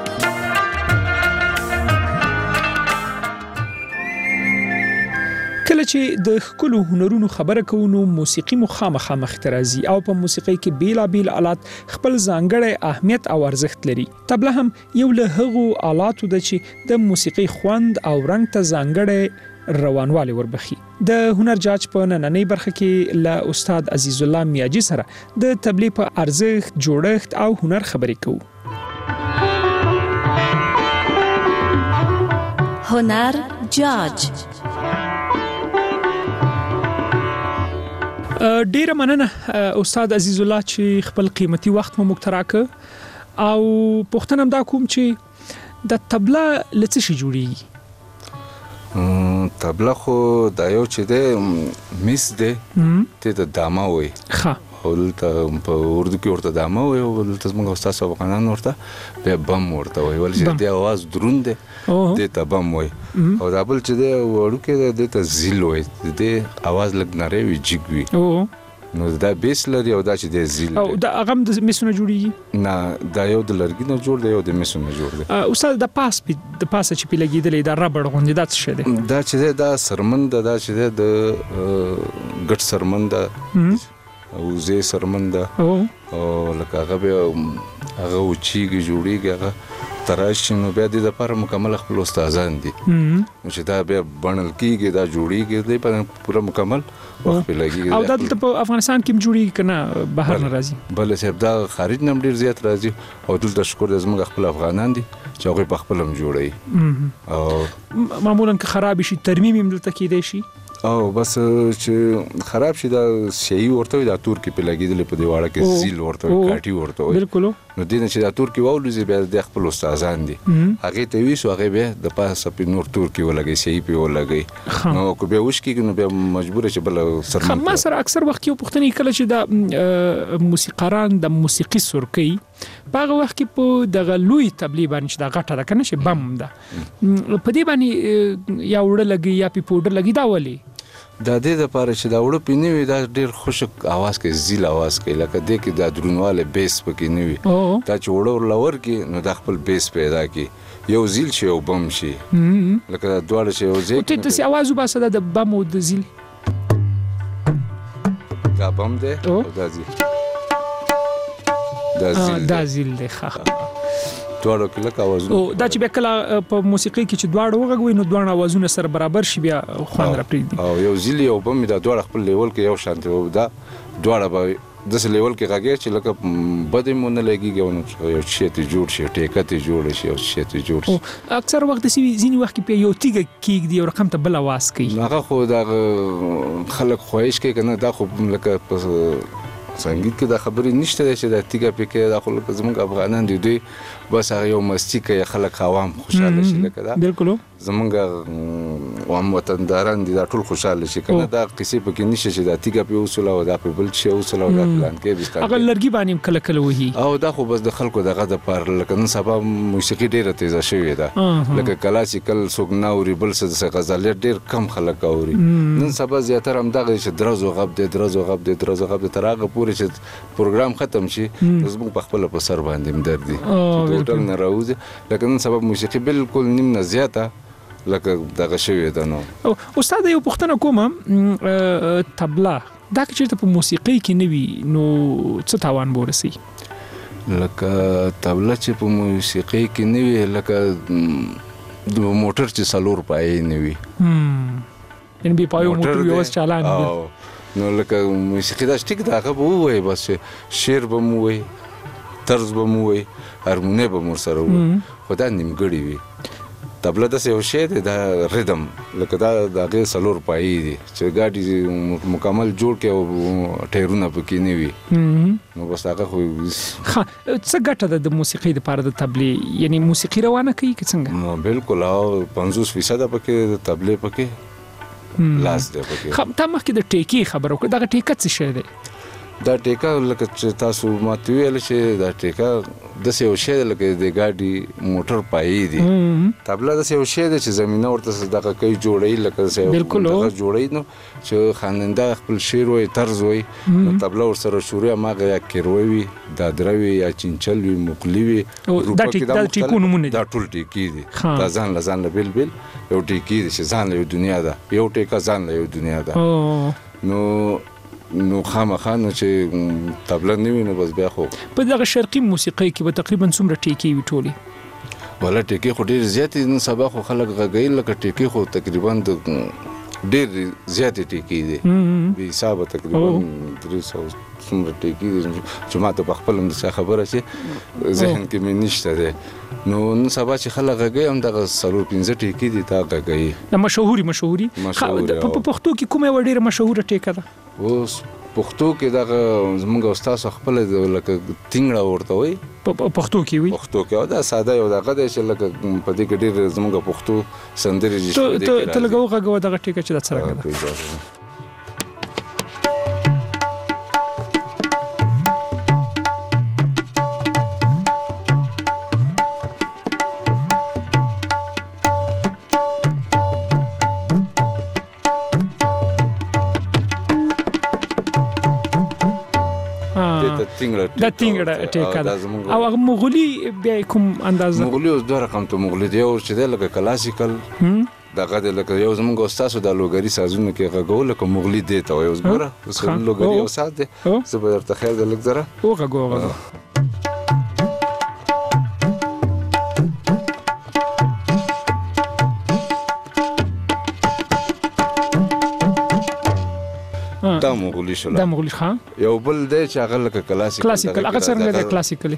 کله چې د خپل هنرونو خبره کوو نو موسیقي مخامخه مخترازي او په موسیقي کې بیلابیل آلات خپل ځانګړی اهمیت او ارزښت لري. طبله هم یو له هغو آلاتو ده چې د موسیقي خوند او رنګ ته ځانګړی روانوالی وربخي. د هنر جاج په نننۍ برخه کې له استاد عزیز الله میاجي سره د تبلیغ په ارزښت، جوړښت او هنر خبرې کوو. هنر جاج ډیره مننه استاد عزیز الله چې خپل قیمتي وخت مو موږ ته راکړ او پوښتنه هم دا کوم چې د طبله له څه شي جوړیږي؟ طبله خو دا یو چې دی میس دی ته د دامه وي ښه دلته په اردو کې ورته دامه وي او دلته زموږ استاد افغانان ورته بیا بم ورته وي ولې چې د اواز دروند دی دې ته بم وي او دا بل چې دی وړوکی دی ته زیل وي د اواز لږ نری وي جګ وي نو دا بیس لري او دا چې د زیل او دا هغه د مسونه جوړیږي نه دا یو د لرګي نه جوړ دی یو د مسونه جوړ دی استاد د پاس د پاس چې په لګیدلې دا ربړ غوندې دا څه شي دی دا چې دا سرمند دا چې د ګټ سرمند او زه سرمند او لکه هغه به هغه وچیږي جوړیږي هغه تراشي نو بیا د لپاره مکمل خپل استادان دي نو چې دا بیا بڼل کیږي دا جوړیږي د په پوره مکمل وخت لګي او دا په افغانستان کې جوړیږي کنه بهر نه راځي بل څه دا خارج نه ډیر زیات راځي او دلته شکر د زموږ خپل افغانان دي چې هغه په خپل هم جوړي او معمولا که خراب شي ترمیم هم دلته کېدای شي او بس چې خراب شي دا شی ورته دا تور کې په لګیدل په دیواله کې زیل ورته کاټي ورته بالکل نو دین چې دا تور کې وولې به د خپل استادان دي هغه ته وی سو هغه به د پاسه په نور تور کې ولګي شی په ولګي نو کو به وښ کې نو به مجبور شي بل سره ما سره اکثر وخت یو پښتني کله چې د موسیقاران د موسیقي سرکي باغه وخت کې په دغه لوی تبلیغ باندې دا غټه ده کنه چې بم ده په دې باندې یا وړه لګي یا په پودر لګي دا ولي دا دې د پاره چې دا وړو پینوي دا ډیر خوشک आवाज کوي زیل आवाज کوي لکه دې کې دا درونواله بیس پکې نیوي دا چې وړو لور کې نو د خپل بیس پیدا کی یو زیل شي او بم شي لکه دا دواړه شي او زه ته څه आवाज وباسه د بم او د زیل دا بم ده او دا زیل دا زیل دا زیل ده ښه دواړو کې لکه आवाजونه او دا چې به کله په موسیقي کې چې دواړو وغږوي نو دواړه आवाजونه سره برابر شي بیا خوند راپریږدي او یو زیلی او بم دا دواړه خپل لیول کې یو شانتي وو دا دواړه به د څه لیول کې راګي چې لکه بده مونږ لګيږي او یو شی ته جوړ شي ټیکه ته جوړ شي او شی ته جوړ شي اکثر وخت سی ځینی وخت په یو تیګه کېږي دی او رقم ته بل आवाज کوي هغه خو دا خلک خوښ کوي کنه دا خو لکه څنګه کې دا خبرې نشته چې دا تیګه پکې دا خلک زموږ افغانان دي دوی بس هغه یو مستی کوي خلک عوام خوشاله شي لکه دا بالکل زموږ عام وطنداران دي دا ټول خوشاله شي کنه دا قصې پکې نشته چې دا تیګه په وصول او دا په بل شي وصول او دا پلان کې بيستا هغه لرګي باندې کله کله وਹੀ او دا خو بس د خلکو دغه د پر لکه نن سبا موسیقي ډیره تیزه شوې ده لکه کلاسیکل سوګناوري بل څه غزل ډیر کم خلک اوري نن سبا زیاتره هم دغه چې درزو غب دي درزو غب دي درزو غب دي ترغه پورې چې پروګرام ختم شي زموږ په خپل په سر باندې مدردي ټوټل نه راوځي لکه نن سبا موسیقي بالکل نیم نه زیاته لکه دغه شوی ده نو استاد یو پښتنه کومه طبله دا چې په موسیقي کې نوي نو څه تاوان ورسي لکه طبله چې په موسیقي کې نوي لکه د موټر چې سلور پای نوي ان به پایو موټر یو چالان نو لکه موسیقي دا ټیک دا هغه وای بس شعر به مو وای طرز به مو وای هارمونی به مو سره وای خدای نیمګړی وي طبله د یو شی دی دا ریدم لکه دا د غیر سلور پای دی چې ګاډي مکمل جوړ کې او ټیرونه پکې نه وي نو بس هغه خو څه ګټه د موسیقي د پاره د طبلې یعنی موسیقي روانه کوي که څنګه نو بالکل او پنځوس فیصد پکې د طبلې پکې لاس دی پکې خب تا مخکې د ټیکي خبرو کړه دا ټیکه څه شی دی دا ټیکا لکه چې تاسو ماته ویل چې دا ټیکا د یو شی لکه د ګاډي موټر پای دی طبله د یو شی د چې زمينه ورته دغه کوي جوړی لکه څه دغه جوړی نو چې خاننده خپل شعر وي طرز وي نو طبله ور سره شوري ماغه یا کیروي دا دروي یا چنچل وي مقلی وي دا ټیکو نمونه دا ټول ټیکی دي دا ځان لزان بل بل یو ټیکی دي چې ځان له دنیا ده یو ټیکا ځان له دنیا ده نو نو خامخانه چې طبله نیوي نو بس بیا خو په دغه شرقي موسیقي کې به تقریبا څومره ټیکی وي ټولي ولا ټیکی خو ډیر زیات نن سبا خو خلک غږی لکه ټیکی خو تقریبا د ډیر زیات ټیکی دي به حساب تقریبا درې سوه څومره ټیکی دي چې ماته په خپل د خبره چې ذهن کې مې نشته ده نو نن سبا چې خلک غږی هم دغه سلور پنځه ټیکی دي تا غږی مشهوري مشهوري په پښتو کې کومه وړه مشهوره ټیکه ده اوس پښتو کې دا زموږ استاد خپل لکه تینګړه ورته وي په پښتو کې وي پښتو کې دا ساده یو دغه د چې لکه په دې کې ډېر زموږ پښتو سندري دي ته ته لګو غږو دغه ټیکه چې د سره کړه د تینګړه د تینګړه ټیکا ده او هغه مغولي بیا کوم اندازه مغولي اوس دوه رقم ته مغولي دی او چې د لکه کلاسیکل دغه د لکه یو زمونږ استاد د لوګری سازونه کې غوول لکه مغولي دی ته اوس ګوره اوس لوګری او ساز دی زه به درته خیر د لک زره او غوغه دا مغولي شول دا مغولي ښه یو بل دی چې هغه لکه کلاسیکل کلاسیکل هغه څنګه دی کلاسیکل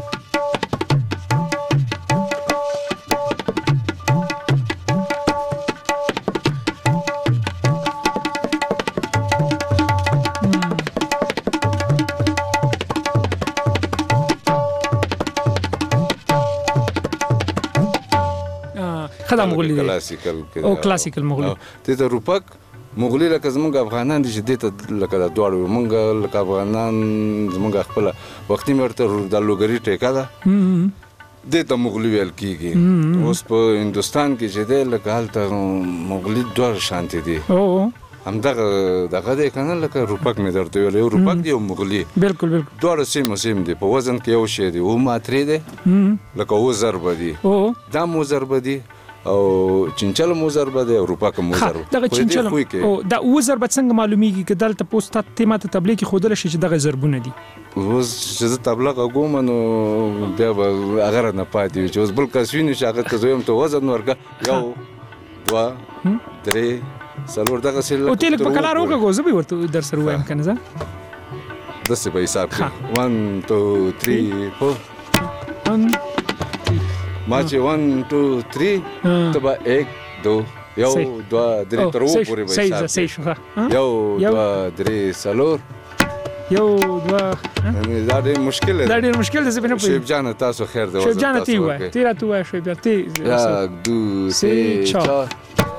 خدا مغولي کلاسیکل او کلاسیکل مغولي ته ته روپک مغولي لکه زمونږ افغانان دي چې دته لکه د دوړو مونږ لکه افغانان زمونږ خپل وختي مرته د لوګری ټیکا ده دته مغولي ویل کیږي اوس په هندستان کې چې ده لکه حالت مغولي دوه شانتي دي هم دغه دغه دی کنه لکه روپک مې درته ویل یو روپک دی او مغولي بالکل بالکل دوه سیم سیم دي په وزن کې یو شی دی او ماتري دی لکه و ضرب دي دا مو ضرب دي او چنچل مو ضرب دی او روپک مو ضرب دغه چنچل او دا و ضرب څنګه معلومیږي چې دلته پوسټ ته ماته تبلیغ کې خودل شي چې دغه ضربونه دي اوس چې زه تبلیغ کوم نو بیا به هغه نه پاتې چې اوس بل کس ویني چې هغه ته زویم ته وزن ورکا یو دوه درې څلور دغه سل او تل په کلار وګو زه به ورته در سره وایم کنه زه د څه په حساب کې one two three four ما چې one two three تبا یک دو یو دو درې تر وو پورې به حساب صحیح شو یو دو درې څلور یو دو دا ډېر مشکل دی دا ډېر مشکل دی زه به نه شیب جان تاسو خیر دی شیب جان تی وای تیرا تو وای شیب جان تی یک دو سه چهار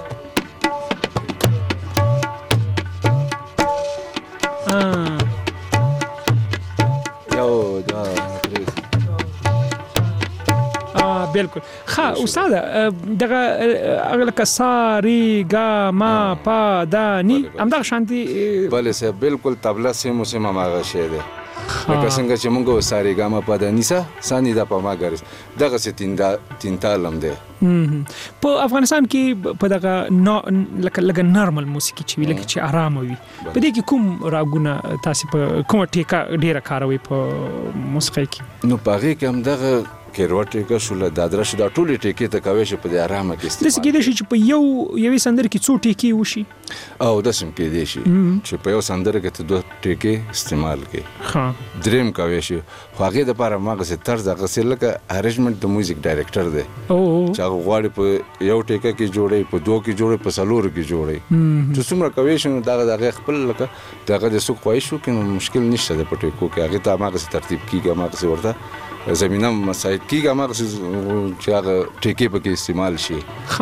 بالکل ښه استاد دغه اغله کساری گا ما پا دا نی همدغه شانتي بله سه بالکل طبله سیمو سیمه ماغه شه ده لکه څنګه چې موږ ساری گا ما پا دا نیسا سانی دا په ما ګرځ دغه ستین دا تین تالم ده په افغانستان کې په دغه لکه لکه نارمل موسیقي چې لکه چې آرام وي په دې کې کوم راګونه تاسو په کومه ټیکا ډیره کاروي په موسیقي کې نو پاره کې هم دغه کیروټه کې شول د ادرش د ټولې ټیکې ته کوي چې په دې آرامه کې استعمال دي چې چې په یو یوې سندر کې څو ټیکې وشي او د سم کې دي شي چې په یو سندر کې ته دوه ټیکې استعمال کې ها دریم کوي شي خو هغه د لپاره ماغه سي طرز هغه سي لکه ارینجمنت د میوزیک ډایرکټر دی او چې هغه غواړي په یو ټیکه کې جوړي په دوه کې جوړي په سلور کې جوړي چې څومره کوي شي دغه دغه خپل لکه دغه د سوق خوښ شو کې مشکل نشته د پټیکو کې هغه ته ماغه ترتیب کیږي ماغه سي ورته زمينه مساعد کیږي ماغه چې هغه ټیکې پکې استعمال شي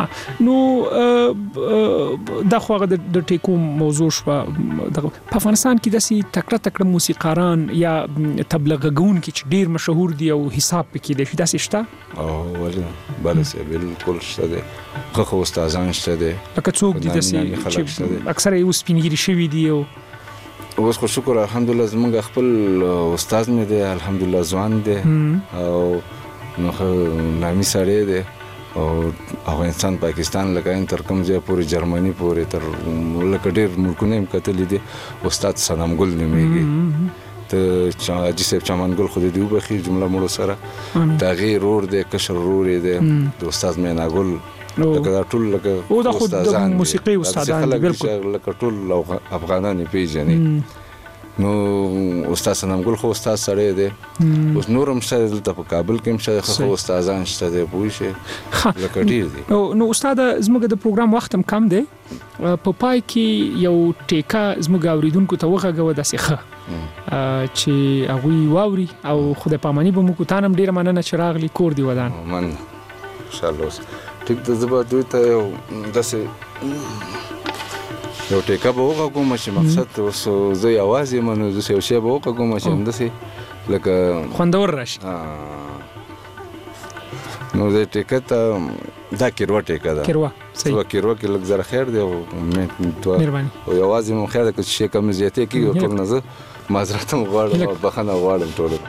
نو دا خو هغه د ټیکو موضوع شو د افغانستان کې د سي تکړه تکړه موسیقاران یا تبلیغون کې چې ډیر مشهور دي او حساب پکې دي دا شته او ولې بل څه بالکل شته دي خو استادان شته دي لکه څوک دي د سي چې اکثره یو سپینګری شوی دي او اوس خو شکر الحمدلله زمونږ خپل استاد مې دی الحمدلله ځوان دی او نو نامي سړی دی او افغانستان پاکستان لکه تر کوم ځای پورې جرمني پورې تر لکه ډېر ملکونه هم کتلي دي استاد سلام ګل نومیږي ته حاجي صاحب چمن ګل خو دې وبخیر جمله مړو سره دا غیر رور دی کشر رور دی د استاد مینا ګل لکه ټول لکه او د خود د موسیقي استادان بالکل لکه ټول افغانان پیژني نو استاد سلام ګل خو استاد سره دی اوس نورم شته د کابل کې شته خو استادان شته دی پوه شي لکه ډیر دي نو استاد زموږ د پروګرام وخت هم کم دی په پای کې یو ټیکا زموږ اوریدونکو ته وغږو د سیخه چې هغه واوري او خدای پامانی به مو کو تانم ډیر مننه چې راغلی کور دی ودان من ان شاء الله ټیک د زبا دوی ته یو داسې یو ټیکا به وغږوم چې مقصد اوس زه یوازې منو زه یو شی به وغږوم چې همداسې لکه خوندور راشي نو د ټیکا ته دا کیروا ټیکا ده کیروا وکیل وکیل لږ زره خیر دی او مهرباني او یوازې مو خیر ده چې شي کم زیاتې کیږي ټول نه زه معذرت هم غواړم او بخښنه غواړم ټول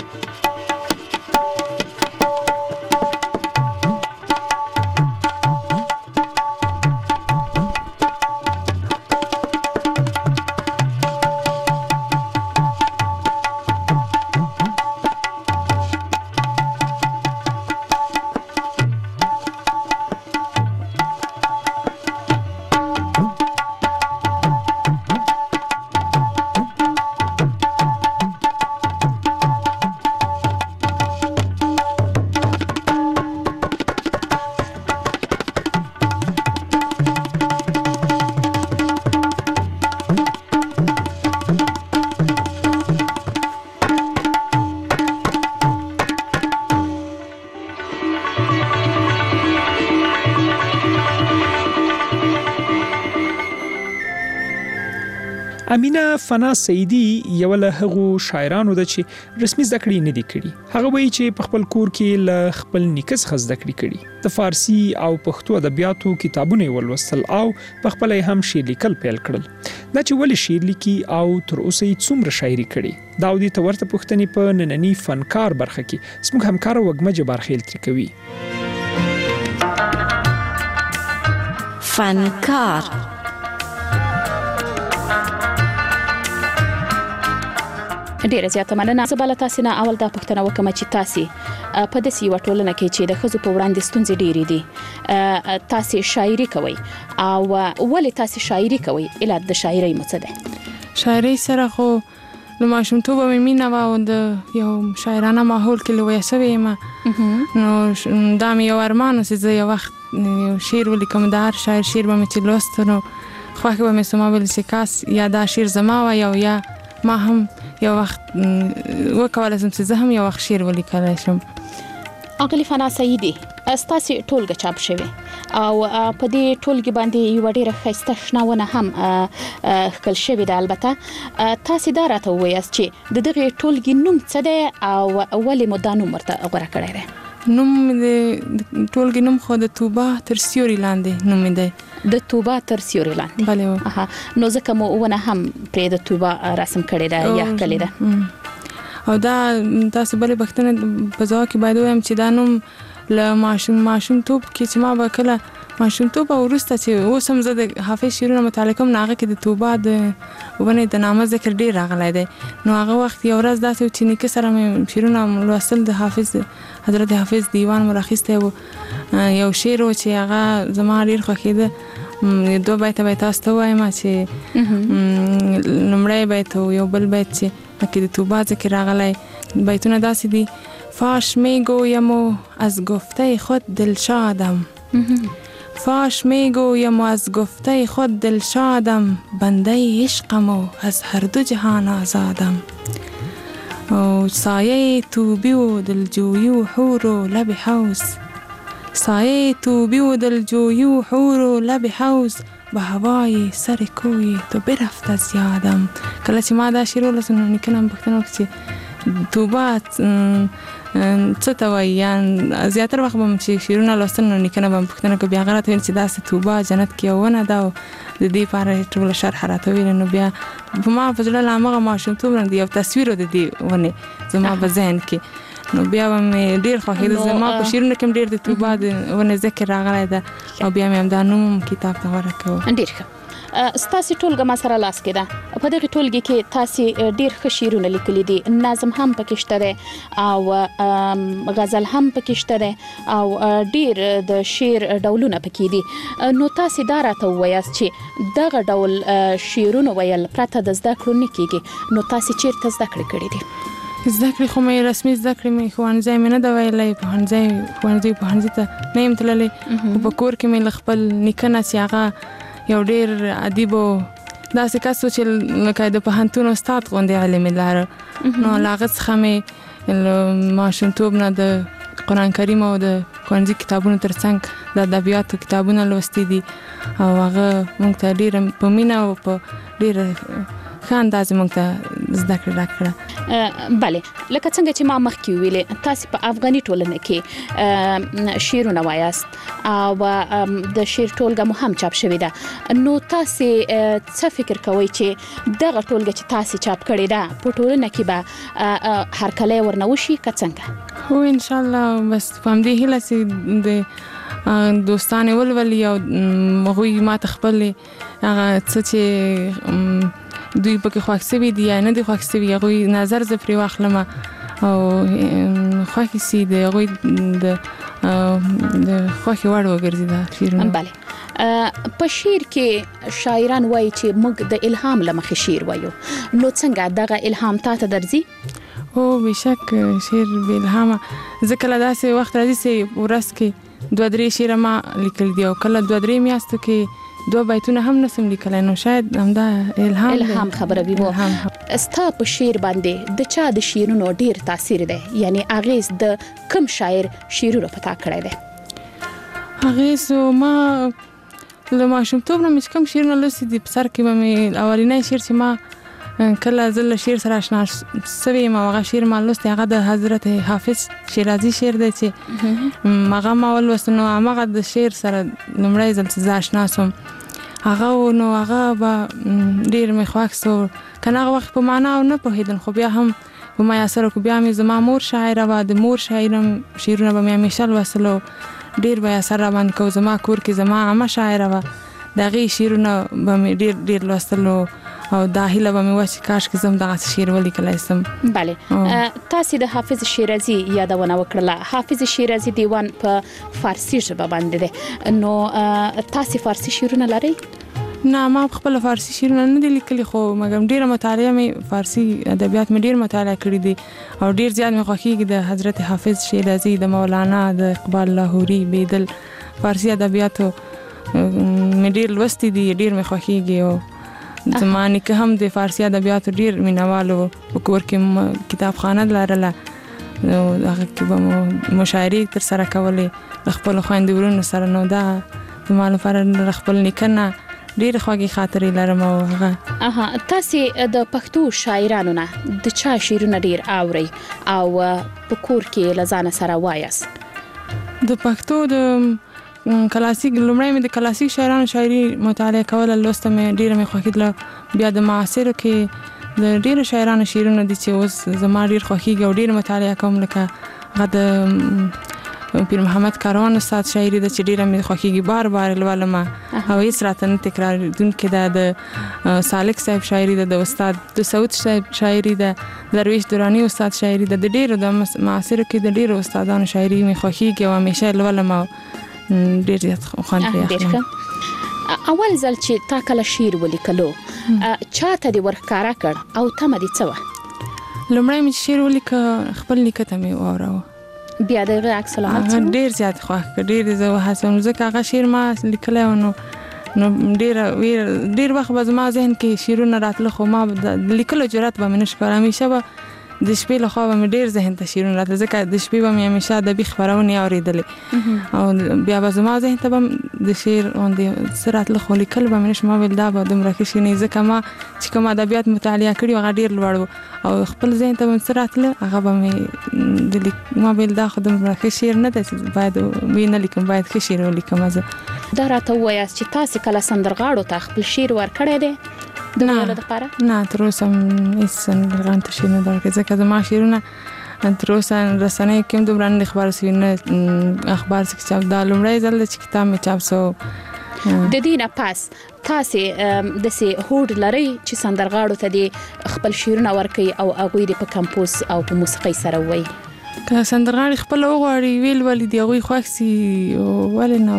امینه فنا سیدی یو له هغو شاعرانو ده چې رسمي زده کړې نه دي کړي. هغه وایي چې په خپل کور کې له خپل نیکه څخه زده کړې کړي. د فارسی او پښتو ادبیاتو کتابونه ولوستل او په خپل هم شعر لیکل پیل کړل. دا چې ولې شعر لیکي او تر اوسه یې څومره شاعري کړي دا د تورته پښتنې په نننی فنکار برخه کې زموږ همکار وګمه جبار خیل تر کوي. فنکار ډیره زیاته مننه. زه بل تاسو نه اول دا پوښتنه وکم چې تاسو په داسې یو ټولنه کې چې د خزو په وړاندې ستونزې ډېرې دي تاسو شاعري کوي او ولې تاسو شاعري کوي؟ علت د شاعرۍ څه ده؟ شاعرۍ سره خو نو ماشومتوب مې مینا و او د یو شاعرانه ماحول کې لوی شوی ما نو دا مې یو ارمان چې زه یو وخت یو شعر ولیکم. د هر شاعر شعر به مې چې لوست نو خو به مې سما ویل چې کاس یا دا شعر زما و یا یا ما هم یو وخت وکولای شم چې زه هم یو وخت شعر ولیکلای شم. اغلی فنا سیدی استاسي ټولګه چاپ شوی او په دې ټولګه باندې یو ډیره ښایسته شناونه هم خپل شوی ده. البته تاسو دا راته وایاست چې د دغه ټولګه نوم څه ده او ولې مو دا نوم ورته غوړه کړی دی؟ نوم د ټولګه نوم خو د توبه تر سیوري لاندې نوم دی. د توبه تر سیوري لاندې؟ بله. اها نو ځکه مو ونه هم پرې د توبه رسم کړی ده یا کړی ده او دا تاسو بلې پښتنه په ځواب کې باید وایم چې دا نوم له ماشوم ماشوم توپ کې چې ما به کله ماشوم توپ او ورسته چې اوس هم زه د حافظ شعرونه مطالعه کوم هغه کې د توبه د ونه د نامه ذکر ډیر راغلی دی. نو هغه وخت یو ورځ داسې چې نیکه سره مې شعرونه لوستل د حافظ حضرت حافظ دیوان مراخیسته و یو شعر و چې هغه زما ډیر خوښیده. دوه بیت به تاسو ته وایم چې لومړی بیت یو بل بیت چې کې د توبه ذکر راغلی. بیتونه داسې دي: فاش میگویم و از گفته خود دلشادم فاش میگویم و از گفته خود دلشادم بنده عشقم و از هر دو جهان آزادم و سایه توبی و دلجویی و حور و لب حوض سایه توبی و دلجویی و حور و لب حوض به هوای سر کوی تو برفت از یادم. کله چې ما دا شعر ولوستم نو نیکه هم پوښتنه وکړه چې توبه څه ته وایي؟ یا زیاتره وخت به چې شعرونه لوستل نو نیکه به هم پوښتنه کوي. بیا هغه راته ویل چې داسې توبه جنت کې یو ونه ده او د دې لپاره ټوله شرح راته ویل. نو بیا په ما په زړه له هماغه ماشومتوب نه یو تصویر د دې ونې زما په ذهن کې. نو بیا مې ډیر خوښېده. زما په شعرونو کې ډیر د توبه د ونې ذکر راغلی ده او بیا مې هم دا نوم کتاب ته غوره کړو. ډیر ښه. ستاسو ټولګه ما سره لاس کې ده. په دغه ټولګه کې تاسو ډیر ښه شعرونه لیکلي دي. نظم هم پکې شته ده او غزل هم پکې شته ده او ډیر د شعر ډولونه پکې دي. نو تاسو دا راته وایاست چې دغه ډول شعرونه ویل پرته د زده کړو نه کیږي. نو تاسو چیرته زده کړې کړې دي؟ زده کړې خو مې رسمي زده کړې مې ښوونځی مې نه ده ویلی. پوهنځی ښوونځي پوهنځي ته نه یم تللی خو په کور کې مې له خپل نیکه نه چې هغه یو ډیر ادیب و داسې کس و چې لکه د پوهنتون استاد غوندې علم یې لاره. نو له هغه څخه مې ماشومتوب نه د قرآن کریم او د ښوونځي کتابونو تر څنګ د ادبیاتو کتابونه لوستي دي او هغه موږ ته ډېره په مینه او په ډېره ښه اندازې موږ ته زده کړه راکړه. bale لکه څنګه چې ما مخکې ویلې تاسو په افغاني ټولنه کې شعرونه وایاست او د شعر ټولګه مو هم چاپ شوې ده نو تاسو څه فکر کوئ چې دغه ټولګه چې تاسو چاپ کړې ده په ټولنه کې به هر کله ورنوشي که څنګه هو ان شاء الله بس په دې هیله چې د دوستانه ولولي او مغوي ما تخبل هغه څه چې دوی پکې خوښوي دي یا نه دي خوښوي هغه نظر ز پرې واخلم او خوښي سي د هغه د د خوښي وړ وګرځي دا شعرونه bale په شعر کې شاعران وایي چې موږ د الهام لمخې شعر وایو نو څنګه دغه الهام تاسو درځي او بشک شعر به الهام ځکه لا داسې وخت راځي چې ورس کې دوه درې شعر ما لیکل دي او کله دوه درې میاشتو کې دوه بیتونه هم نسم لیکلای نو شاید همدا الهام الهام خبره وي وو استا په شعر باندې د چا د شعرونو ډیر تاثیر دی یعنی اغیز د کم شاعر شعرونه پتا کړی دی اغیز ما له ماشومتوب نه مې کوم شعرونه لوستي دي په سر کې مې اولینی شعر چې ما کله زل شعر سره آشنا سوي ما هغه شعر ما لوستي هغه د حضرت حافظ شیرازي شعر دی چې هغه ما ولوستنو هغه د شعر سره لمړی ځل چې آشنا سوم هغه نو هغه به ډیر مې خوښ سو کنه هغه وخت په معنا او نه پوهیدل خو بیا هم په ما سره کو بیا مې زما مور شاعره و د مور شاعرم شعرونه به مې همیشه وسلو ډیر بیا سره باندې کو زما کور کې زما عامه شاعره و دغه شعرونه به مې ډیر ډیر لوستلو او داخله به مې واسي کاش کې زم دغه شعر ولیکلای سم bale تاسو د حافظ شیرازي یادونه وکړه حافظ شیرازي دیوان په فارسی ژبه باندې ده نو تاسو فارسی شعرونه لرئ نه ما خپل فارسی شعرونه نه دي لیکلي خو مګم ډیره مطالعه مې فارسی ادبیات مې ډیر مطالعه کړې دي او ډیر زیات مې خوښیږي د حضرت حافظ شیرازي د مولانا د اقبال لاهوري بیدل فارسی ادبیاتو مې ډیر لوستي دي ډیر مې خوښیږي او زمانه کې هم د فارسی ادبیاتو ډیر مینوالو وکور کې کتابخانه لرله نو هغه کې به مشاعرې تر سره کولې خپل خويندورونو سره نو دا زمانه پر خپل نکنه ډیر خوږی خاطرې لرم او هغه اها تاسو د پښتو شاعرانو نه د چا شعرونه ډیر اوري او په کور کې لزانه سره وایاست د پښتو د کلاسیک لومړی مې د کلاسیک شاعرانو شاعري مطالعه کوله لوسته مې ډیره مې خوښیدله بیا د معاصرو کې د ډیرو شاعرانو شعرونه دي چې اوس زما ډیر خوښیږي او ډیر مطالعه کوم لکه هغه د پیر محمد کاروان استاد شاعري د چې ډیره مې خوښیږي بار بار لولم او هیڅ راته نه تکراریدونکې ده د سالک صاحب شاعري ده د استاد د سعود صاحب شاعري ده درویش دورانی استاد شاعري ده د ډیرو د معاصرو کې د ډیرو استادانو شاعري مې خوښیږي او همیشه لولم او ډیر زیات خوند اخلم اول ځل چې تا کله شعر ولیکلو چاته دی ورکارا کړ او تم دي څه لمړی مې شعر ولیک خپل لیکته مې واورو بیا دغه عکس العمل ډیر زیات خوښ ډیر زه هڅوم ځکه هغه شعر ما لیکلی و نو نو ډیر ډیر وخت به زما ذهن کې شعرونه راتله خو ما لیکلو جرأت به مې نشو کولی همیشه به د شپې له خوا به مې ډیر ذهن ته شعرونه راتله ځکه د شپې به مې همیشه ادبي خپرونې اورېدلې او بیا به زما ذهن ته به د شعر غوندې څه راتله خو لیکل به مې نشو ما ویل دا به دومره ښه شي نه ځکه ما چې کوم ادبیات مطالعه کړي هغه ډیر لوړ و او خپل ذهن ته به څه راتله هغه به مې ما ویل دا خو دومره ښه شعر نه دی چې باید ویې نه لیکم باید ښه شعر ولیکم زه دا راته ووایاست چې تاسې کله سندرغاړو ته خپل شعر ورکړی دی د ویلو دپاره نه تر اوسه هېڅ سندرغاړو ته شعر نه دی ورکړی ځکه زما شعرونه تر اوسه رسنیو کې هم دومره نه دي خپاره سوي نه اخبار څخه چاپ دا لومړی ځل دی چې کتاب مې چاپ سو د دې نه پس تاسې داسې هوډ لرئ چې سندرغاړو ته دې خپل شعرونه ورکوي او هغوی دې په کمپوز او په موسیقۍ سره ووایي که سندرغاړي خپل وغواړي ویل ولې د هغوی خوښ سي ولې نه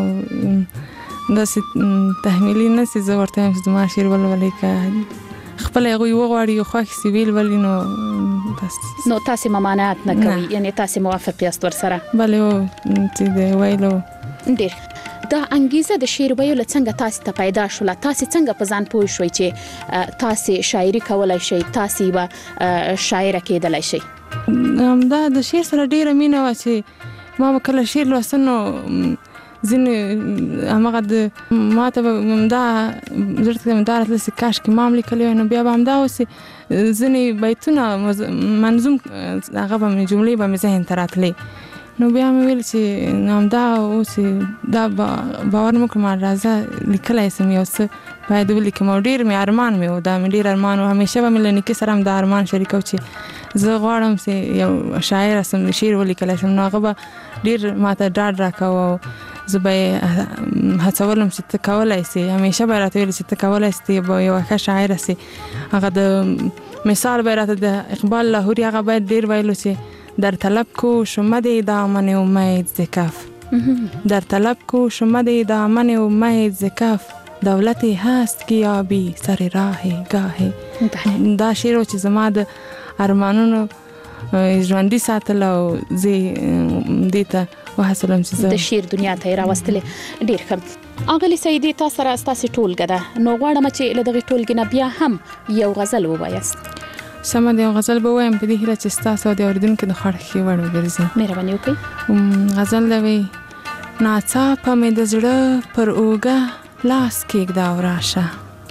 داسې تحمیلي نه سي زه ورته وایم چې زما شعر ولولئ که خپل هغوی وغواړي او خوښ سي ویل ولې نو بس نو تاسې ممانعت نه کوئ یعنې تاسې موافق یاست ورسره بلې هو چې د ویلو ډېر دا انګیزه د شعر ویلو څنګه تاسو ته پیدا شوله تاسو څنګه په ځان پوه شوئ چې تاسو شاعري کولای شئ تاسو یوه شاعره کېدلی شئ دا د شعر سره ډیره مینه وه چې ما به کله شعر لوسته نو ځینې همغه د ما ته به همدا زړه ته همدا راتله چې کاشکې ما هم لیکلی وای نو بیا به همدا اوسې ځینې بیتونه منظوم هغه به مې جملې به مې ذهن ته راتلې نو بیا مې ویل چې همدا اوسې دا باور مو کوم راځه لیکلی سم یو څه باید ولیکم او ډېر مې ارمان مې و دا مې ډېر ارمان و همیشه به مې له نیکه سره هم دا ارمان شریکو چې زه غواړم چې یو شاعره سم شعر ولیکلی شم نو هغه به ډېر ماته ډاډ راکوه او زه به یې هڅولم چې ته کولی سې همیشه به یې راته ویل چې ته کولی سې ته به یوه ښه شاعره سې هغه د مثال به یې راته د اقبال لاهوري هغه باید ډېر ویلو چې در طلب کو شمد دامن امید ز کف در طلب کو شمد دامن امید ز کف دولتی هست که یابی سر راه گاه. دا شعر چې زما د ارمانونو ژوندي ساتل او زه دې ته وهڅولم چې زه د شعر دنیا ته راوستلې. ډېر ښه اغلې سعیدي، تاسو سره ستاسې ټولګه ده نو غواړم چې له دغې ټولګې نه بیا هم یو غزل ووایاست. سمه ده، یو غزل به ووایم په دې هیله چې ستاسو او د اورېدونکو د خوښې وړ وګرځي. مهرباني وکړئ. غزل ده وی ناڅاپه مې د زړه پر اوږه لاس کېږده او راشه،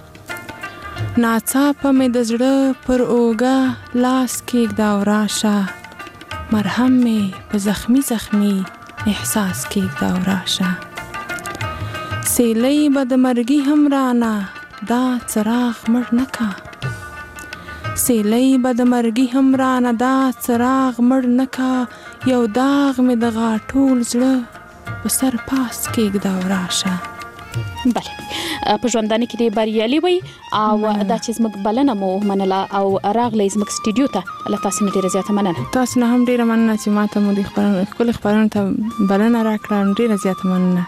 ناڅاپه مې د زړه پر اوږه لاس کېږده او راشه، مرهم مې په زخمی زخمی احساس کېږده او راشه، سیلی به د مرګي هم رانه دا څراغ مړ نه کا، سیلی به د مرګي هم رانه دا څراغ مړ نه کا، یو داغ مې د غاټول زړه په سر پاس کېږده او راشه. بله، په ژوندانه کې دې بریالي وي او دا چې زموږ بلنه مو منله او راغلی زموږ سټوډیو ته، له تاسو نه ډېره زیاته مننه. تاسو نه هم ډېره مننه چې ما ته مو دې ښکلې خپرونو ته بلنه راکړه، ډېره زیاته مننه.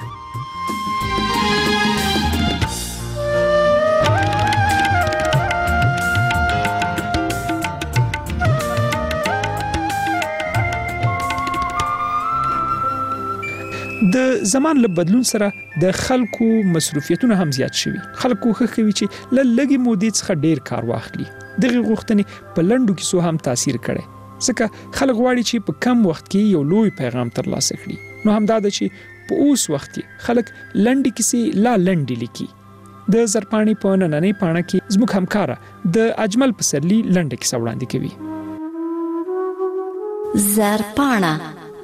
د زمان له بدلون سره د خلکو مصروفیتونه هم زیات شوي. خلکو خوښ کوي چې له لږې مودې څخه ډېر کار واخلي. دغه غوښتنې په لنډو کیسو هم تاثیر کړی، ځکه خلک غواړي چې په کم وخت کې یو لوی پیغام ترلاسه کړي. نو همدا ده چې په اوس وخت کې خلک لنډې کیسې لا لنډې لیکي. د زرپاڼې په نننۍ پاڼه کې زموږ همکاره د اجمل پسرلي لنډه کیسه وړاندې کوي. زرپاڼه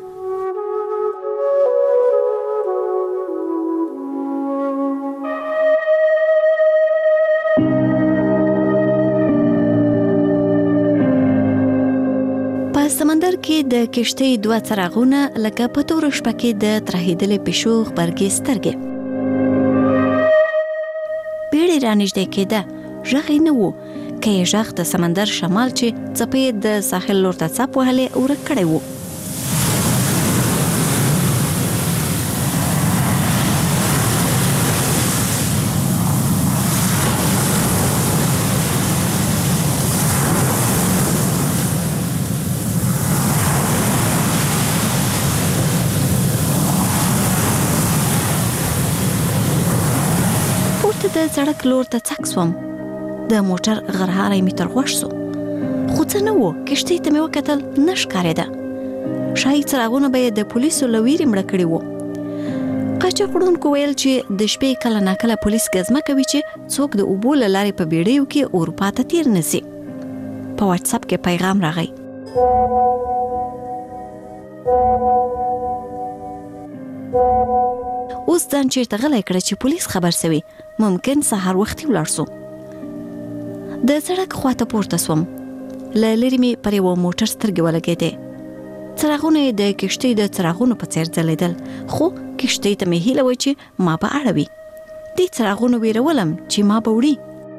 سمندر کې د کشتۍ دوه څراغونه لکه په توره شپه کې د ترهېدلې پیشو غبرګې سترګې. بیړۍ رانږدې کېده، غږ یې نه و، که یې غږ د سمندر شمال چې څپې د ساحل لور ته څپ وهلې ورک کړی و. د سړک لور ته څک سوم، د موټر غرهاری مې تر غوږ سو، خو څه نه و، کشتۍ ته مې وکتل، نه ښکارېده. ښایي څراغونه به یې د پولیسو له ویرې مړه کړي وو. قاچاق وړونکو ویل چې د شپې کله ناکله پولیس ګزمه کوي چې څوک د اوبو له لارې په بیړیو کې اروپا ته تیر نه سي. په واټساپ کې پیغام راغی: اوس ځان چېرته غلی کړه چې پولیس خبر سوي، ممکن سهار وختي ولاړ سو. د سړک خواته پورته سوم، له لرې مې پر یوه موټر سترګې ولګېدې. څراغونه یې د کښتۍ د څراغونو په څېر ځلېدل، خو کښتۍ ته مې هیله وه چې ما به اړوي. دې څراغونو ویرولم چې ما به وړي.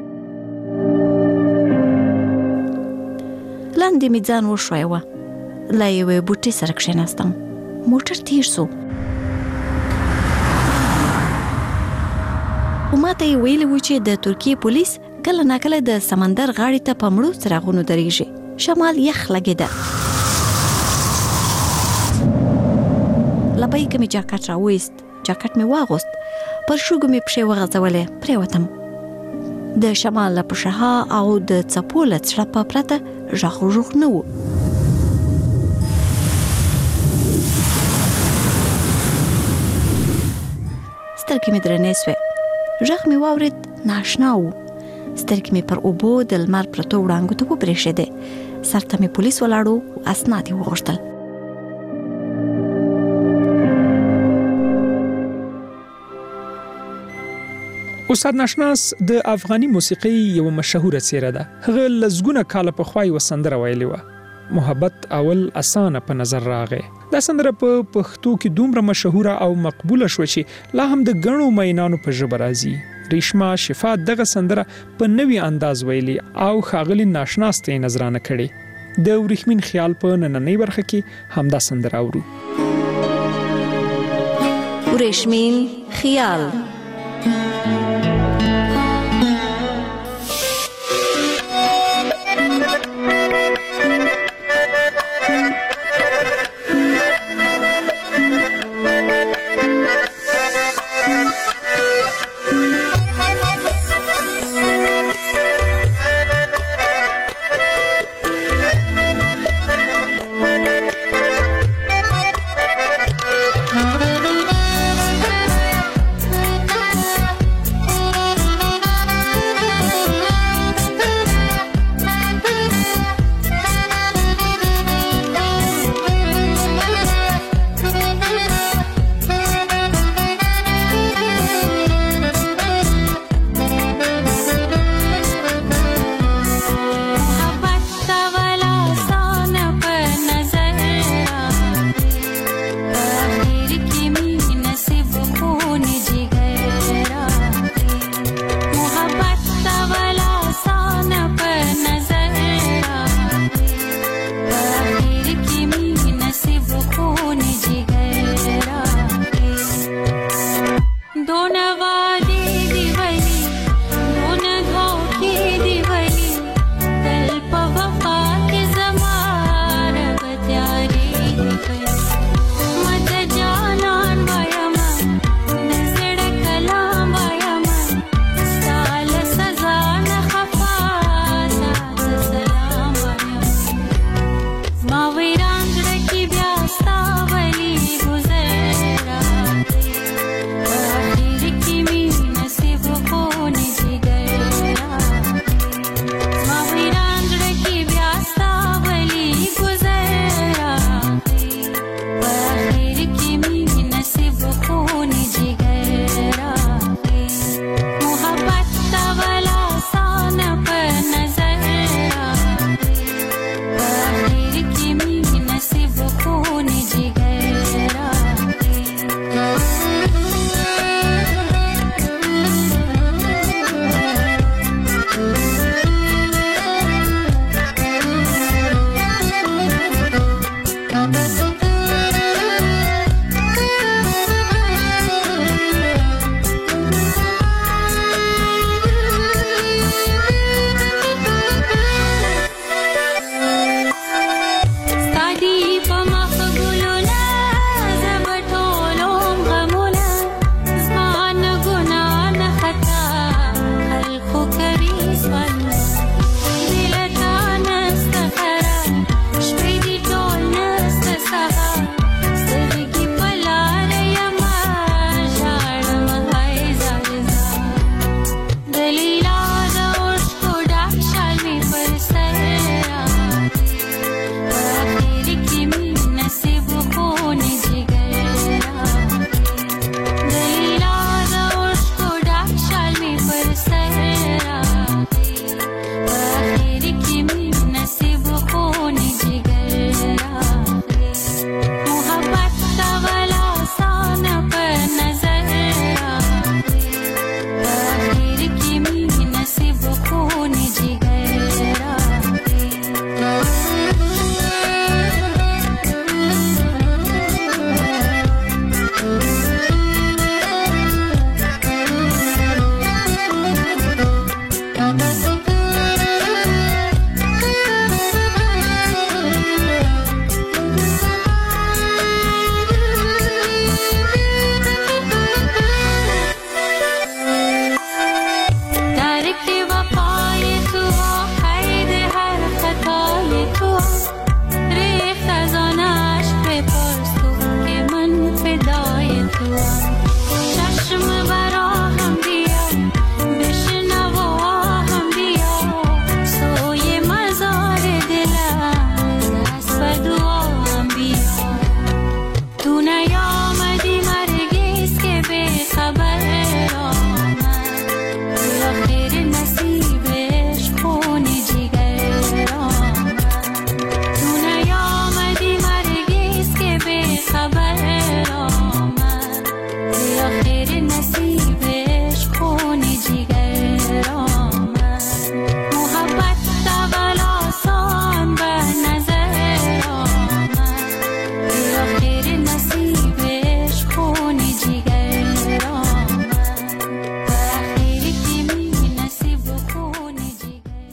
لاندې مې ځان وښویوه، له یوې بوټۍ سره کښېناستم. موټر تېر سو، خو ما ته یې ویلي و چې د ترکیې پولیس کله ناکله د سمندر غاړې ته په مړو څراغونو درېږي. شمال یخ لګېده. له بیکه مې جاکټ راوایست، جاکټ مې واغوست، پر شوږو مې پښې وغځولې، پرېوتم. د شمال له پشها او د څپو له څړپه پرته غږ وږغ نه و. سترګې مې درنې سوې. غږ مې واورېد، ناشنا و. سترګې مې پر اوبو د لمر پرتو وړانګو ته وبرېښېدې. سر ته مې پولیس ولاړو، اسناد یې وغوښتل. استاد ناشناس د افغاني موسیقي یو مشهوره څیره ده. هغه لزګونه کاله په خوای وسندره ویلې و. محبت اول اسانه په نظر راغې. دا سندره په پښتو کې دومره مشهوره او مقبوله شو چې لا هم د غنو مینانو په ژبه راځي. ریشما شفا دغه سندره په نوي انداز ویلي او خاغلی ناشناس ته نظرانه کړي. د ورېښمین خیال په نننۍ برخه کې همدا سندره اورو. ورېښمین خیال